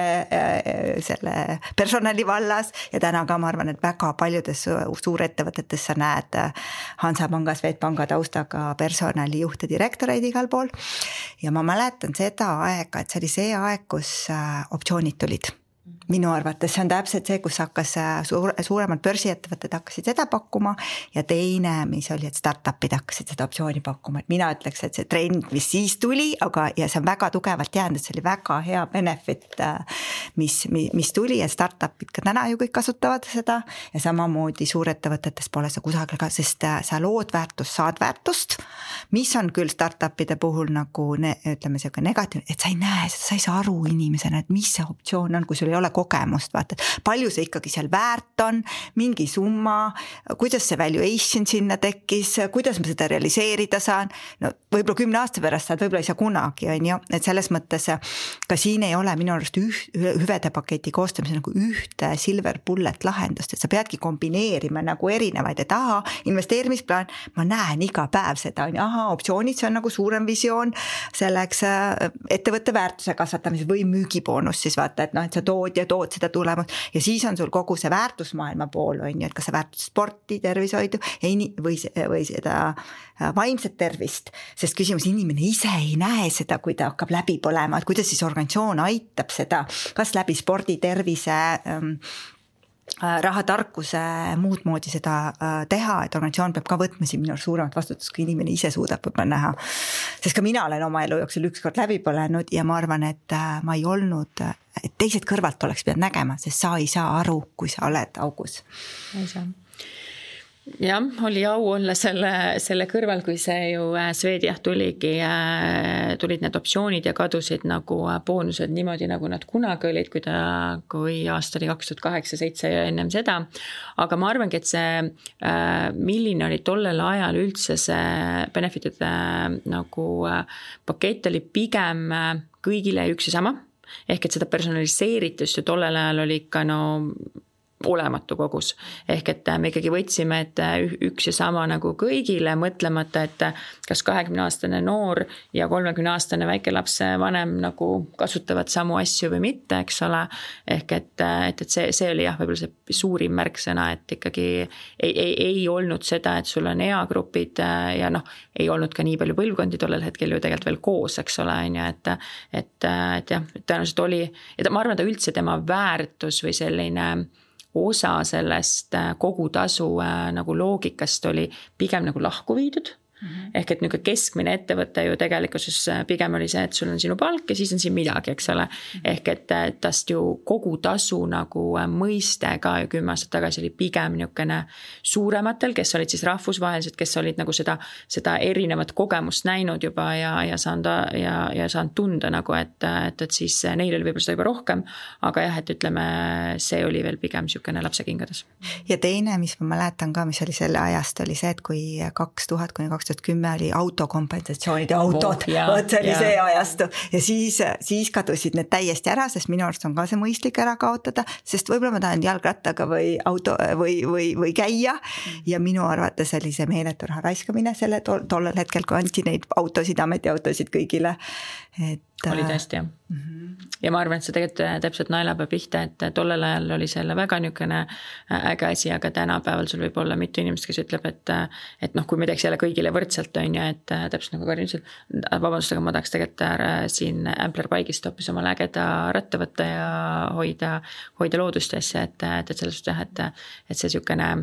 selle personali vallas ja täna ka ma arvan, et väga paljudes suurettevõtetes sa näed Hansapanga, Swedbanka taustaga personalijuhte, direktoreid igal pool ja ma mäletan seda aega, et see oli see aeg, kus optsioonid tulid. Minu arvates see on täpselt see, kus hakkas suur, suuremad börsiettevõtted hakkasid seda pakkuma ja teine, mis oli, et startupid hakkasid seda optsiooni pakkuma, et mina ütleks, et see trend, mis siis tuli, aga ja see on väga tugevalt jäänud, et see oli väga hea benefit, mis, mis tuli ja startupid ka täna ju kõik kasutavad seda ja samamoodi suurettevõtetes pole see kusagil ka, sest sa lood väärtust, saad väärtust, mis on küll startupide puhul nagu ne, ütleme see negatiivne, et sa ei näe seda, sa ei saa aru inimesena, et mis see optsioon on, kui sul ei ole kogemust, vaata, palju see ikkagi seal väärt on, mingi summa, kuidas see valuation sinna tekkis, kuidas ma seda realiseerida saan, no võib-olla kümne aasta pärast saad, võib-olla ei saa kunagi, on ju, et selles mõttes ka siin ei ole minu arust üht, hüvede paketi koostamise nagu ühte silver bullet lahendust, et sa peadki kombineerima nagu erinevaid, et aha, investeerimisplaan, ma näen iga päev seda, on ju, aha, optsioonid, see on nagu suurem visioon selleks ettevõtte väärtuse kasvatamise või müügiboonus siis vaata, et noh, et sa tood ja tood seda tulemust ja siis on sul kogu see väärtusmaailma pool, on ju, et kas sa väärtus sporti, tervishoidu ja in- või, või seda vaimset tervist, sest küsimus, inimene ise ei näe seda, kui ta hakkab läbi põlema, et kuidas siis organisatsioon aitab seda, kas läbi spordi, tervise, rahatarkuse, muud moodi seda teha, et organisatsioon peab ka võtma siin minu suuremat vastutust, kui inimene ise suudab võib-olla näha. Sest ka mina olen oma elu jooksul ükskord läbi põlenud ja ma arvan, et ma ei olnud, et teised kõrvalt oleks pidanud nägema, sest sa ei saa aru, kui sa oled augus. Ei saa. Jah, oli au olla selle, selle kõrval, kui see ju Swedi jah tuligi, tulid need optsioonid ja kadusid nagu boonused niimoodi, nagu nad kunagi olid, kui, ta, kui aasta oli kaks tuhat kaheksa seitse ja ennem seda. Aga ma arvangi, et see, milline oli tollel ajal üldse see benefitide nagu pakett oli pigem kõigile üks ja sama. Ehk et seda personaliseeritust ju tollel ajal oli ikka no olematu kogus. Ehk et me ikkagi võtsime, et üks ja sama nagu kõigile, mõtlemata, et kas kahekümne aastane noor ja kolmekümne aastane väikelapse vanem nagu kasutavad samu asju või mitte, eks ole. Ehk et, et, et see, see oli jah, võib-olla see suurim märksõna, et ikkagi ei, ei, ei olnud seda, et sul on eagrupid ja noh, ei olnud ka nii palju põlvkondi tollel hetkel ju tegelikult veel koos, eks ole, et, et, et jah, tõenäoliselt oli, ja ma arvan, et üldse tema väärtus või selline osa sellest kogutasu nagu loogikast oli pigem nagu lahku viidud. Mm-hmm. Ehk et niisugune keskmine ettevõte ju tegelikkuses pigem oli see, et sul on sinu palk ja siis on siin midagi, eks ole. Mm-hmm. Ehk et tast ju kogutasu nagu mõiste ka ju kümme aastat tagasi oli pigem niisugune suurematel, kes olid siis rahvusvahelised, kes olid nagu seda, seda erinevat kogemust näinud juba ja, ja saanud, ja, ja saanud tunda nagu, et, et, et siis neil oli võib-olla seda juba rohkem, aga jah, et ütleme, see oli veel pigem niisugune lapsekingades. Ja teine, mis ma mäletan ka, mis oli selle ajast, oli see, et kui kaks tuhat kuni kaks tuhat kümme oli autokompensatsioonid ja autod, võt see oli see ajastu ja siis, siis kadusid need täiesti ära, sest minu arust on ka see mõistlik ära kaotada, sest võib-olla ma tahan jalgrattaga või auto või, või, või käia ja minu arvates oli see meeletu raha raiskamine selle tol, tollel hetkel, kui anti neid autosid, ametiautosid kõigile, et oli tõesti jah mm. -hmm. ja ma arvan, et see tegelikult täpselt naelapea pihta, et tollel ajal oli selle väga niisugune äge asi, aga tänapäeval sul võib olla mitu inimest, kes ütleb, et et noh, kui me teeks jälle kõigile võrdselt, on ju, et täpselt nagu Karin ütles, vabandust, aga ma tahaks tegelikult siin Amplerpaigist hoopis omale ägeda ratta võtta ja hoida, hoida loodust asja, et, et, et selles suhtes jah, et, et see niisugune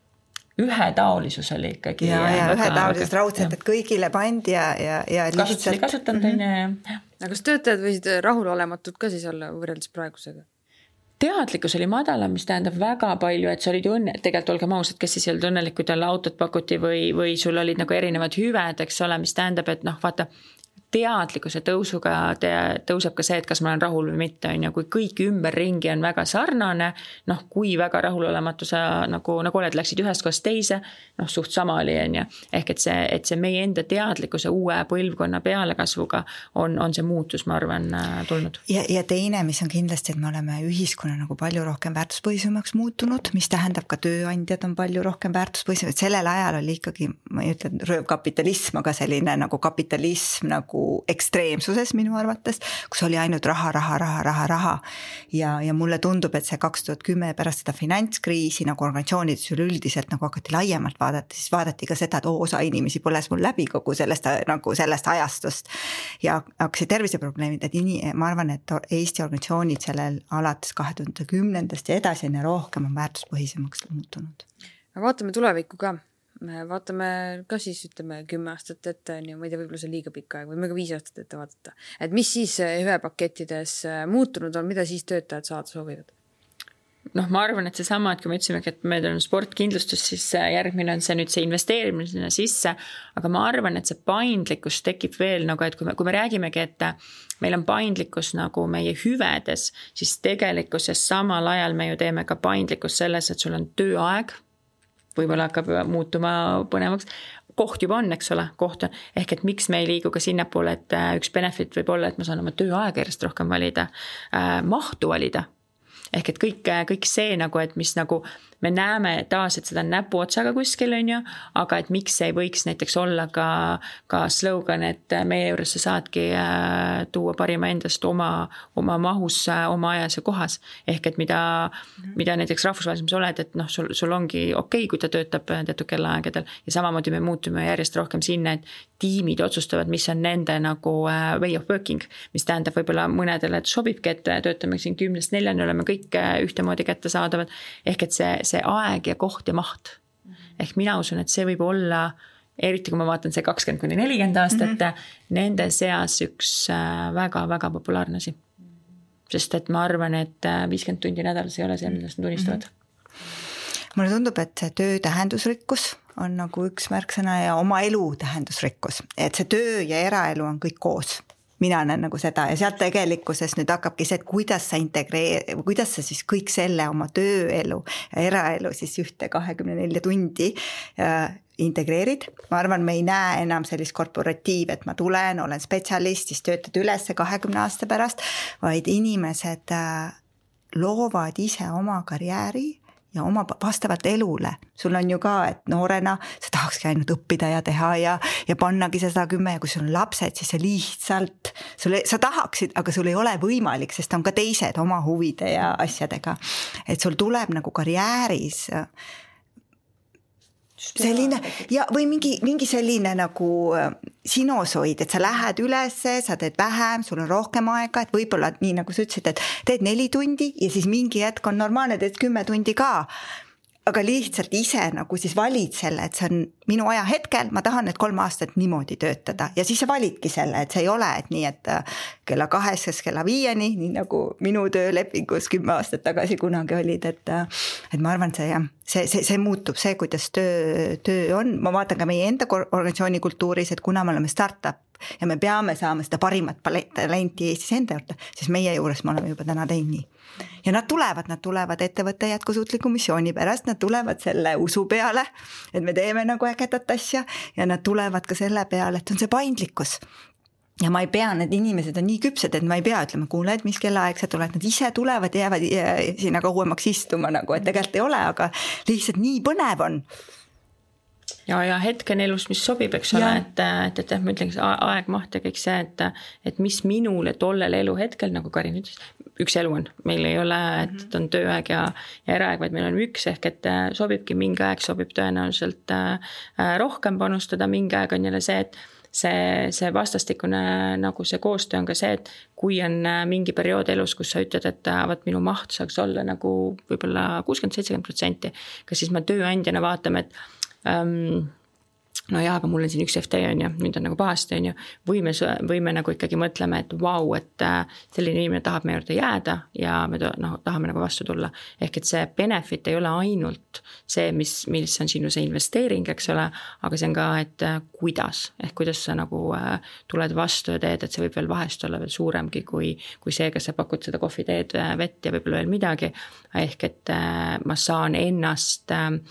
ühetaolisus oli ikkagi. Ja, ja ühetaolisus raudselt, et kõigile pandi ja, ja, ja lihtsalt ei kasutanud mm -hmm. ja. Aga kas töötajad võisid rahulolematud ka siis olla võrreldes praegusega? Teadlikkus oli madalam, mis tähendab väga palju, et sa olid õnne, tegelikult olge mausad, kes siis ei olnud õnnelik, kui talle autot pakuti või, või sul olid nagu erinevad hüved, eks ole, mis tähendab, et noh, vaata, teadlikkuse tõusuga te, tõuseb ka see, et kas ma olen rahul või mitte, on ju, kui kõik ümberringi on väga sarnane, noh, kui väga rahulolematu sa nagu, nagu oled, läksid ühest kohast teise, noh, suht sama oli, on ju, ehk et see, et see meie enda teadlikkuse uue põlvkonna pealekasvuga on, on see muutus, ma arvan, tulnud. Ja, ja teine, mis on kindlasti, et me oleme ühiskonna nagu palju rohkem väärtuspõhisemaks muutunud, mis tähendab ka tööandjad on palju rohkem väärtuspõhisem, et sellel ajal oli ikkagi, ma ei ütle, röövkapitalism, aga selline nagu kapitalism nagu ekstreemsuses minu arvates, kus oli ainult raha, raha, raha, raha, raha. Ja, ja mulle tundub, et see kaks tuhat kümme pärast seda finantskriisi nagu organisatsioonides üleüldiselt nagu hakati laiemalt vaadata, siis vaadati ka seda, et oo, osa inimesi põles mul läbi kogu sellest, nagu sellest ajastust ja hakkasid terviseprobleemid, et ini, ma arvan, et Eesti organisatsioonid sellel alates kahe tuhande kümnendast ja edasi ja rohkem on väärtuspõhisemaks muutunud. Vaatame tulevikku ka. Me vaatame ka siis ütleme kümme aastat ette, ma ei tea, võib-olla see liiga pikka aeg, võime ka viis aastat ette vaadata. Et mis siis hüvepakettides muutunud on, mida siis töötajad saada soovivad? Noh, ma arvan, et see sama, et kui me ütlesime, et meil on sportkindlustus, siis järgmine on see nüüd see investeerimine sinna sisse, aga ma arvan, et see paindlikkus tekib veel nagu, et kui me, kui me räägimegi, et meil on paindlikkus nagu meie hüvedes, siis tegelikkuses samal ajal me ju teeme ka paindlikkus selles, et sul on tööaeg, võib-olla hakkab muutuma põnevaks, koht juba on, eks ole, koht on, ehk et miks me ei liigu ka sinna poole, et üks benefit võib olla, et ma saan oma tööaega järjest rohkem valida, mahtu valida, ehk et kõik, kõik see nagu, et mis nagu me näeme taas, et seda näpu otsaga kuskil on ju, aga et miks ei võiks näiteks olla ka, ka slogan, et meie juures sa saadki tuua parima endast oma, oma mahus, oma ajas ja kohas. Ehk et mida, mida näiteks rahvusvahelises oled, et noh, sul, sul ongi okei, okay, kui ta töötab teatud kellaaegadel ja samamoodi me muutume järjest rohkem sinna, et tiimid otsustavad, mis on nende nagu way of working, mis tähendab võib-olla mõnedele, et sobibki, et töötame siin kümnest neljani, oleme kõik ühtemoodi kätte saadavad. Ehk et see see aeg ja koht ja maht. Ehk mina usun, et see võib olla, eriti kui ma vaatan see kakskümmend kuni nelikümmend aastat, mm-hmm. nende seas üks väga-väga populaarne asi. Sest et ma arvan, et viiskümmend tundi nädalas ei ole see, millest nad tunistavad. Mm-hmm. Mulle tundub, et see töö tähendusrikkus on nagu üks märksõna ja oma elu tähendusrikkus. Et see töö ja eraelu on kõik koos. Mina näen nagu seda ja sealt tegelikkuses nüüd hakkabki see, et kuidas sa integreer, kuidas sa siis kõik selle oma tööelu ja eraelu siis ühte kahekümne nelja tundi integreerid. Ma arvan, me ei näe enam sellist korporatiiv, et ma tulen, olen spetsialist, siis töötad üles kahekümne aasta pärast, vaid inimesed loovad ise oma karjääri ja oma vastavalt elule. Sul on ju ka, et noorena sa tahakski ainult õppida ja teha ja, ja pannagi seda kümme ja kui sul on lapsed, siis sa lihtsalt, sulle, sa tahaksid, aga sul ei ole võimalik, sest on ka teised oma huvide ja asjadega. Et sul tuleb nagu karjääris selline ja, või mingi, mingi selline nagu sinusoid, et sa lähed ülesse, sa teed vähem, sul on rohkem aega, et võib-olla nii nagu sa ütlesid, et teed neli tundi ja siis mingi hetk on normaalne, teed kümme tundi ka. Aga lihtsalt ise nagu siis valid selle, et see on minu aja hetkel, ma tahan need kolm aastat niimoodi töötada ja siis sa validki selle, et see ei ole, et nii, et kella kahest kella viieni, nii nagu minu töölepingus kümme aastat tagasi kunagi olid, et, et ma arvan, see, see, see, see muutub, see, kuidas töö, töö on, ma vaatan ka meie enda organisatsiooni kultuuris, et kuna me oleme startup ja me peame saama seda parimat talenti Eestis enda juurde, siis meie juures me oleme juba täna teinud nii. Ja nad tulevad, nad tulevad ettevõtte jätkusuutliku missiooni pärast, nad tulevad selle usu peale, et me teeme nagu ägedat asja ja nad tulevad ka selle peale, et on see paindlikkus. Ja ma ei pea, need inimesed on nii küpsed, et ma ei pea ütlema, kuule, et mis kellaaeg sa tuled, nad ise tulevad ja jäävad sinna kauemaks istuma nagu, et tegelikult ei ole, aga lihtsalt nii põnev on. ja, ja hetken elus, mis sobib, eks ole, et, et, et, et ma ütlen, aeg, maht ja kõik see, et, et mis minule tollel elu hetkel, nagu Karin ütles, üks elu on, meil ei ole, et on tööaeg ja, ja eraeg, vaid meil on üks, ehk et sobibki mingi aeg, sobib tõenäoliselt rohkem panustada, mingi aeg on jälle see, et see, see vastastikune nagu see koostöö on ka see, et kui on mingi periood elus, kus sa ütled, et vaat minu maht saaks olla nagu võib-olla kuuskümmend seitsekümmend protsenti, kas siis ma tööandjana vaatame, et um, no jaa, aga mul on siin üks F T on ju, nüüd on nagu pahasti on ju, või me, või me nagu ikkagi mõtleme, et vau, et selline inimene tahab meie juurde jääda ja me no, tahame nagu vastu tulla. Ehk et see benefit ei ole ainult see, mis, mis on sinu see investeering, eks ole, aga see on ka, et kuidas, ehk kuidas sa nagu tuled vastu ja teed, et see võib veel vahest olla veel suuremgi kui, kui see, kas sa pakud seda kohviteed, vett ja võib-olla veel midagi. Ehk et ma saan ennast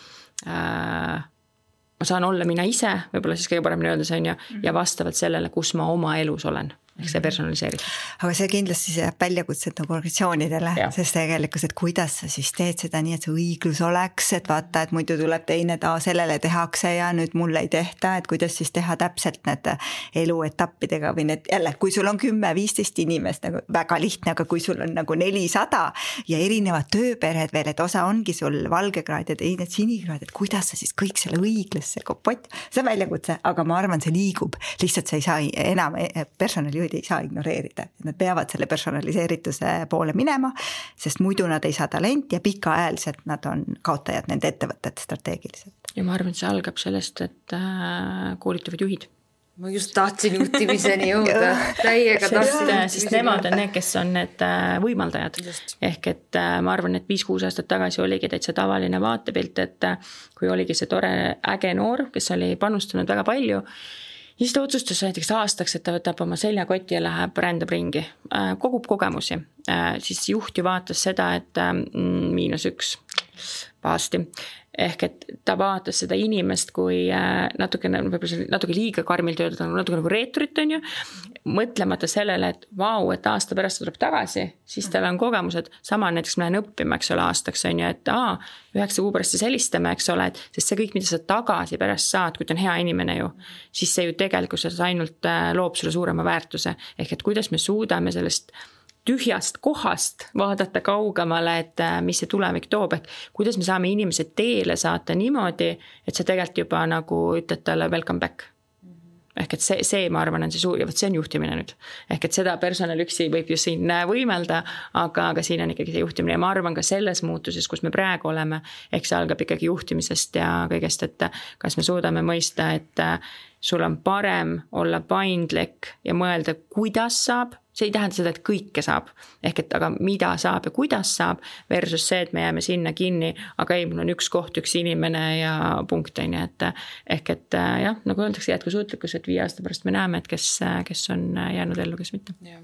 äh, ma saan olla mina ise, võib-olla siis kõige paremini öelda see on ja, ja vastavalt sellele, kus ma oma elus olen, ehk see personaliseeritud. Aga see kindlasti seab väljakutset nagu organisatsioonidele, sest tegelikult, et kuidas sa siis teed seda nii, et see õiglus oleks, et vaata, et muidu tuleb teine ta sellele tehakse ja nüüd mulle ei tehta, et kuidas siis teha täpselt need eluetappidega või need jälle, kui sul on kümme viisteist inimest, nagu väga lihtne, aga kui sul on nagu nelisada ja erinevad tööpered veel, et osa ongi sul valgekraad ja teine sinikraad, et kuidas sa siis kõik selle õiglasse kopott, see on väljakutse, aga ma arvan, see liigub, lihtsalt sa ei saa enam personali ei saa ignoreerida. Nad peavad selle personaliseerituse poole minema, sest muidu nad ei saa talenti ja pikaajaliselt nad on kaotajad nende ettevõtted strateegiliselt. Ja ma arvan, et see algab sellest, et koolituvad juhid. Ma just tahtsin juhtimiseni jõuda, täiega tahtsin. Sest nemad on need, kes on need võimaldajad. Just. Ehk et ma arvan, et viis-kuus aastat tagasi oligi täitsa tavaline vaatepilt, et kui oligi see tore äge noor, kes oli panustanud väga palju, ja siis ta otsustas näiteks aastaks, et ta võtab oma seljakoti ja läheb rändab ringi, kogub kogemusi. Siis juht ju vaatas seda, et miinus üks pahasti. Ehk et ta vaatas seda inimest kui natuke, natuke liiga karmilt öelda, natuke nagu reeturit on ju, mõtlemata sellele, et vau, et aasta pärast tuleb tagasi, siis tal on kogemused, sama näiteks ma lähen õppima, eks ole, aastaks on ju, et aa, üheksa kuu pärast siis helistame, eks ole, et sest see kõik, mida sa tagasi pärast saad, kui ta on hea inimene ju, siis see ju tegelikult ainult loob sulle suurema väärtuse, ehk et kuidas me suudame sellest tühjast kohast vaadata kaugemale, et mis see tulevik toob, ehk kuidas me saame inimesed teele saata niimoodi, et sa tegelikult juba nagu ütled talle welcome back. Ehk et see, see ma arvan on see suur, ja võt see on juhtimine nüüd. Ehk et seda personalüksi võib ju siin võimelda, aga, aga siin on ikkagi see juhtimine ja ma arvan ka selles muutuses, kus me praegu oleme, ehk see algab ikkagi juhtimisest ja kõigest, et kas me suudame mõista, et sul on parem olla paindlik ja mõelda, kuidas saab, see ei tähenda seda, et kõike saab, ehk et aga mida saab ja kuidas saab versus see, et me jääme sinna kinni, aga ei, mul on üks koht, üks inimene ja punkt on, et ehk et jah, nagu öeldakse jätkusuutlikkus, et viie aasta pärast me näeme, et kes, kes on jäänud ellu, kes mitte. Ja.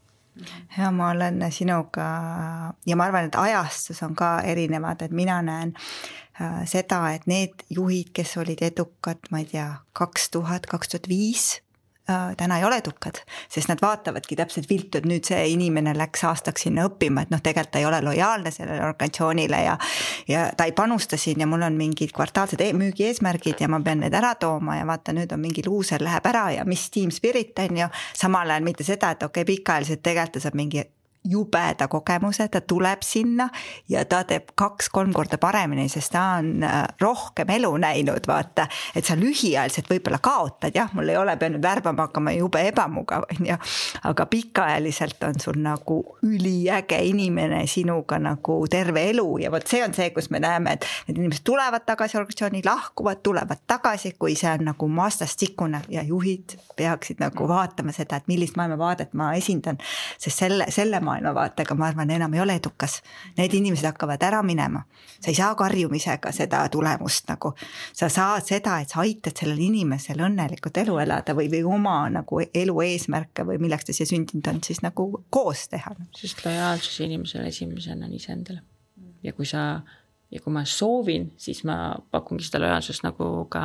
ja ma olen sinuga ja ma arvan, et ajastus on ka erinevad, et mina näen seda, et need juhid, kes olid edukad, ma ei tea, kaks tuhat, kaks tuhat viis täna ei ole edukad, sest nad vaatavadki täpselt viltu, et nüüd see inimene läks aastaks sinna õppima, et noh, tegelikult ta ei ole lojaalne sellele organisatsioonile ja, ja ta ei panusta siin ja mul on mingid kvartaalsed müügi eesmärgid ja ma pean need ära tooma ja vaata, nüüd on mingi luuser läheb ära ja mis team spirit on ju, samal ajal mitte seda, et okei, okay, pikaajaliselt tegelikult ta saab mingi jubeda kogemuse, ta tuleb sinna ja ta teeb kaks-kolm korda paremini, sest ta on rohkem elu näinud, vaata, et sa lühiajaliselt võib-olla kaotad, jah, mul ei ole peanud värbama hakkama jube ebamugav, ja, aga pikaajaliselt on sul nagu üliäge inimene sinuga nagu terve elu ja vot see on see, kus me näeme, et need inimesed tulevad tagasi organisatsiooni, lahkuvad, tulevad tagasi, kui see on nagu vastastikune ja juhid peaksid nagu vaatama seda, et millist maailmavaadet ma esindan, sest selle, selle maailmavaatega, ma arvan, enam ei ole edukas. Need inimesed hakkavad ära minema. Sa ei saa karjumisega seda tulemust nagu. Sa saad seda, et sa aitad sellel inimesel õnnelikult elu elada või, või oma nagu elu eesmärke või milleks ta siia sündinud on, siis nagu koos teha. Sest lojaalsus inimesele esimesena on ise endale. Ja kui sa, ja kui ma soovin, siis ma pakungi seda lojaalsust nagu ka,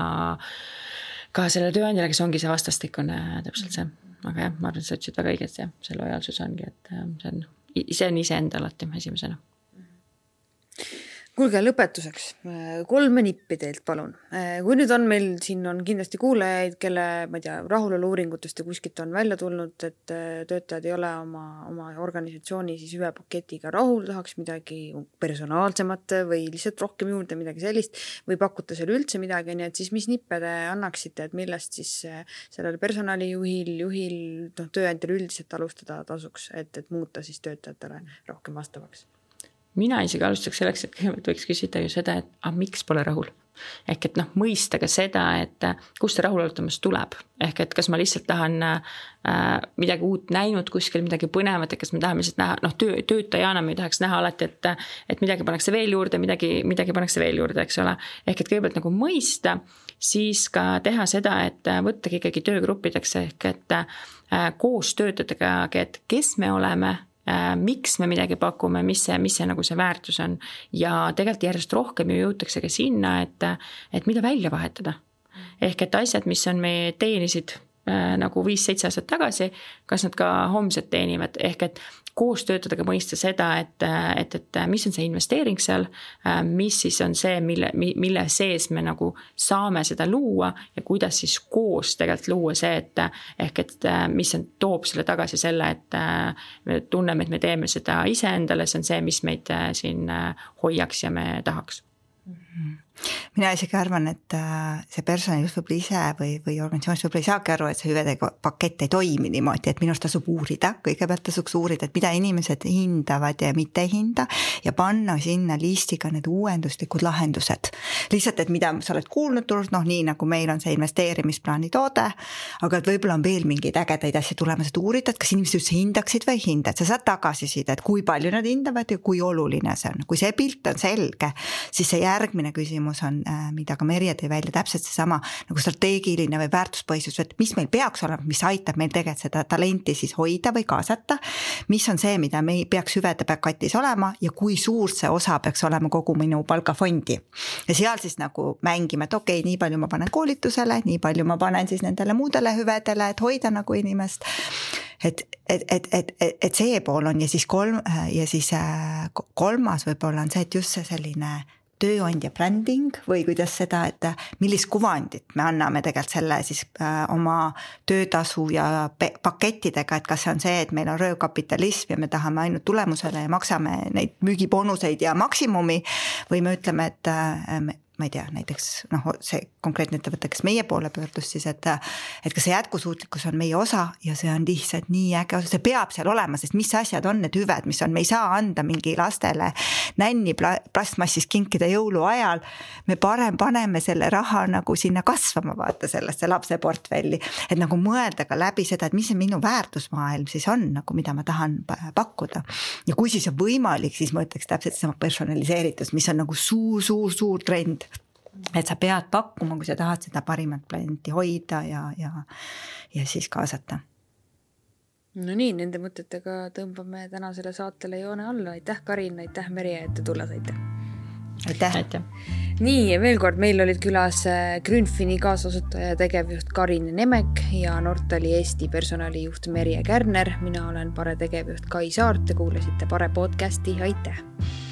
ka selle tööandjale, kes ongi see vastastikune täpselt see. Aga jah, ma arvan, et sa ütlesid väga õigesti, jah, see lojaalsus ongi, et see on, see on ise enda alati esimesena. Kuulge, lõpetuseks kolme nippi teilt palun. Kui nüüd on meil, siin on kindlasti kuulajaid, kelle, ma ei tea, rahulolu uuringutest ja kuskilt on välja tulnud, et töötajad ei ole oma, oma organisatsiooni siis ühe paketiga rahul, tahaks midagi personaalsemat või lihtsalt rohkem juurde midagi sellist või pakute seal üldse midagi, nii et siis mis nippe te annaksite, et millest siis sellele personalijuhil, juhil, noh, tööandjal üldiselt alustada tasuks, et, et muuta siis töötajatele rohkem vastavaks? Mina isegi alustaks selleks, et kõigepealt võiks küsida ju seda, et ah, miks pole rahul. Ehk et noh, mõista ka seda, et kust see rahulolutamist tuleb. Ehk et kas ma lihtsalt tahan äh, midagi uut näinud kuskil, midagi põnevat, et kas me tahame lihtsalt näha, noh, töö, töötajana me ei tahaks näha alati, et, et midagi pannakse veel juurde, midagi, midagi pannakse veel juurde, eks ole. Ehk et kõigepealt nagu mõista, siis ka teha seda, et võttagi ikkagi töögruppideks, ehk et äh, koos töötajatega, et kes me oleme, miks me midagi pakume, mis see, mis see nagu see väärtus on ja tegelikult järjest rohkem ju jõutakse ka sinna, et, et mida välja vahetada. Ehk et asjad, mis on meie teenisid äh, nagu viis-seitse aastat tagasi, kas nad ka homsed teenivad, ehk et koos töötadega mõista seda, et, et, et mis on see investeering seal, mis siis on see, mille, mille sees me nagu saame seda luua ja kuidas siis koos tegelikult luua see, et ehk et mis on, toob selle tagasi selle, et me tunneme, et me teeme seda iseendale, see on see, mis meid siin hoiaks ja me tahaks. Mina isegi arvan, et see personal just võib-olla ise või, või organisatsioon võib-olla ei saagi aru, et see hüvede pakett ei toimi niimoodi, et minust tasub uurida, kõigepealt tasuks uurida, et mida inimesed hindavad ja mitte hinda ja panna sinna listiga need uuenduslikud lahendused. Lihtsalt, et mida sa oled kuulnud turult, noh nii nagu meil on see investeerimisplaani toode, aga et võib-olla on veel mingeid ägedaid asja tulemas, et uurida, et kas inimesed üldse hindaksid või hinda, et sa saad tagasisida, et kui palju nad hindavad ja kui oluline see on. Kui see pilt on selge, siis see järgmine küsimus on, mida ka Merje tõi välja, täpselt see sama nagu strateegiline või väärtuspõhisus, et mis meil peaks olema, mis aitab meil tegelikult seda talenti siis hoida või kaasata, mis on see, mida me peaks hüvede paketis olema ja kui suur see osa peaks olema kogu minu palgafondi. Ja seal siis nagu mängime, et okei, nii palju ma panen koolitusele, nii palju ma panen siis nendele muudele hüvedele, et hoida nagu inimest. Et, et, et, et, et see pool on ja siis, kolm, ja siis kolmas võib-olla on see, et just see selline tööandja branding või kuidas seda, et millist kuvandit me anname tegelikult selle siis äh, oma töötasu ja pe- pakettidega, et kas see on see, et meil on röövkapitalism ja me tahame ainult tulemusele ja maksame neid müügibonuseid ja maksimumi või me ütleme, et äh, ma ei tea, näiteks noh, see konkreetne ettevõte, kes meie poole pöördus siis, et, et kas see jätkusuutlikkus on meie osa ja see on lihtsalt nii äge osa, see peab seal olema, sest mis asjad on need hüved, mis on, me ei saa anda mingi lastele nänni plastmassist kinkida jõulu ajal, me parem paneme selle raha nagu sinna kasvama, vaata sellesse lapse portfelli, et nagu mõelda ka läbi seda, et mis see minu väärtusmaailm siis on, nagu mida ma tahan pakkuda. Ja kui siis on võimalik, siis ma ütleks täpselt sama personaliseeritus, mis on nagu suur, suur, suur trend. Et sa pead pakkuma, kui sa tahad seda parimat planeeti hoida ja, ja, ja siis kaasata. No nii, nende mõtetega tõmbame tänasele saatele joone alla. Aitäh, Karin, aitäh, Merje, et te tulla saite. Aitäh. Aitäh. Nii, ja veel kord, meil olid külas Grünfini kaasasutaja ja tegevjuht Karin Nemek ja Nortali Eesti personalijuht Merje Kärner. Mina olen Pare tegevjuht Kai Saart ja kuulasite Pare podcasti. Aitäh!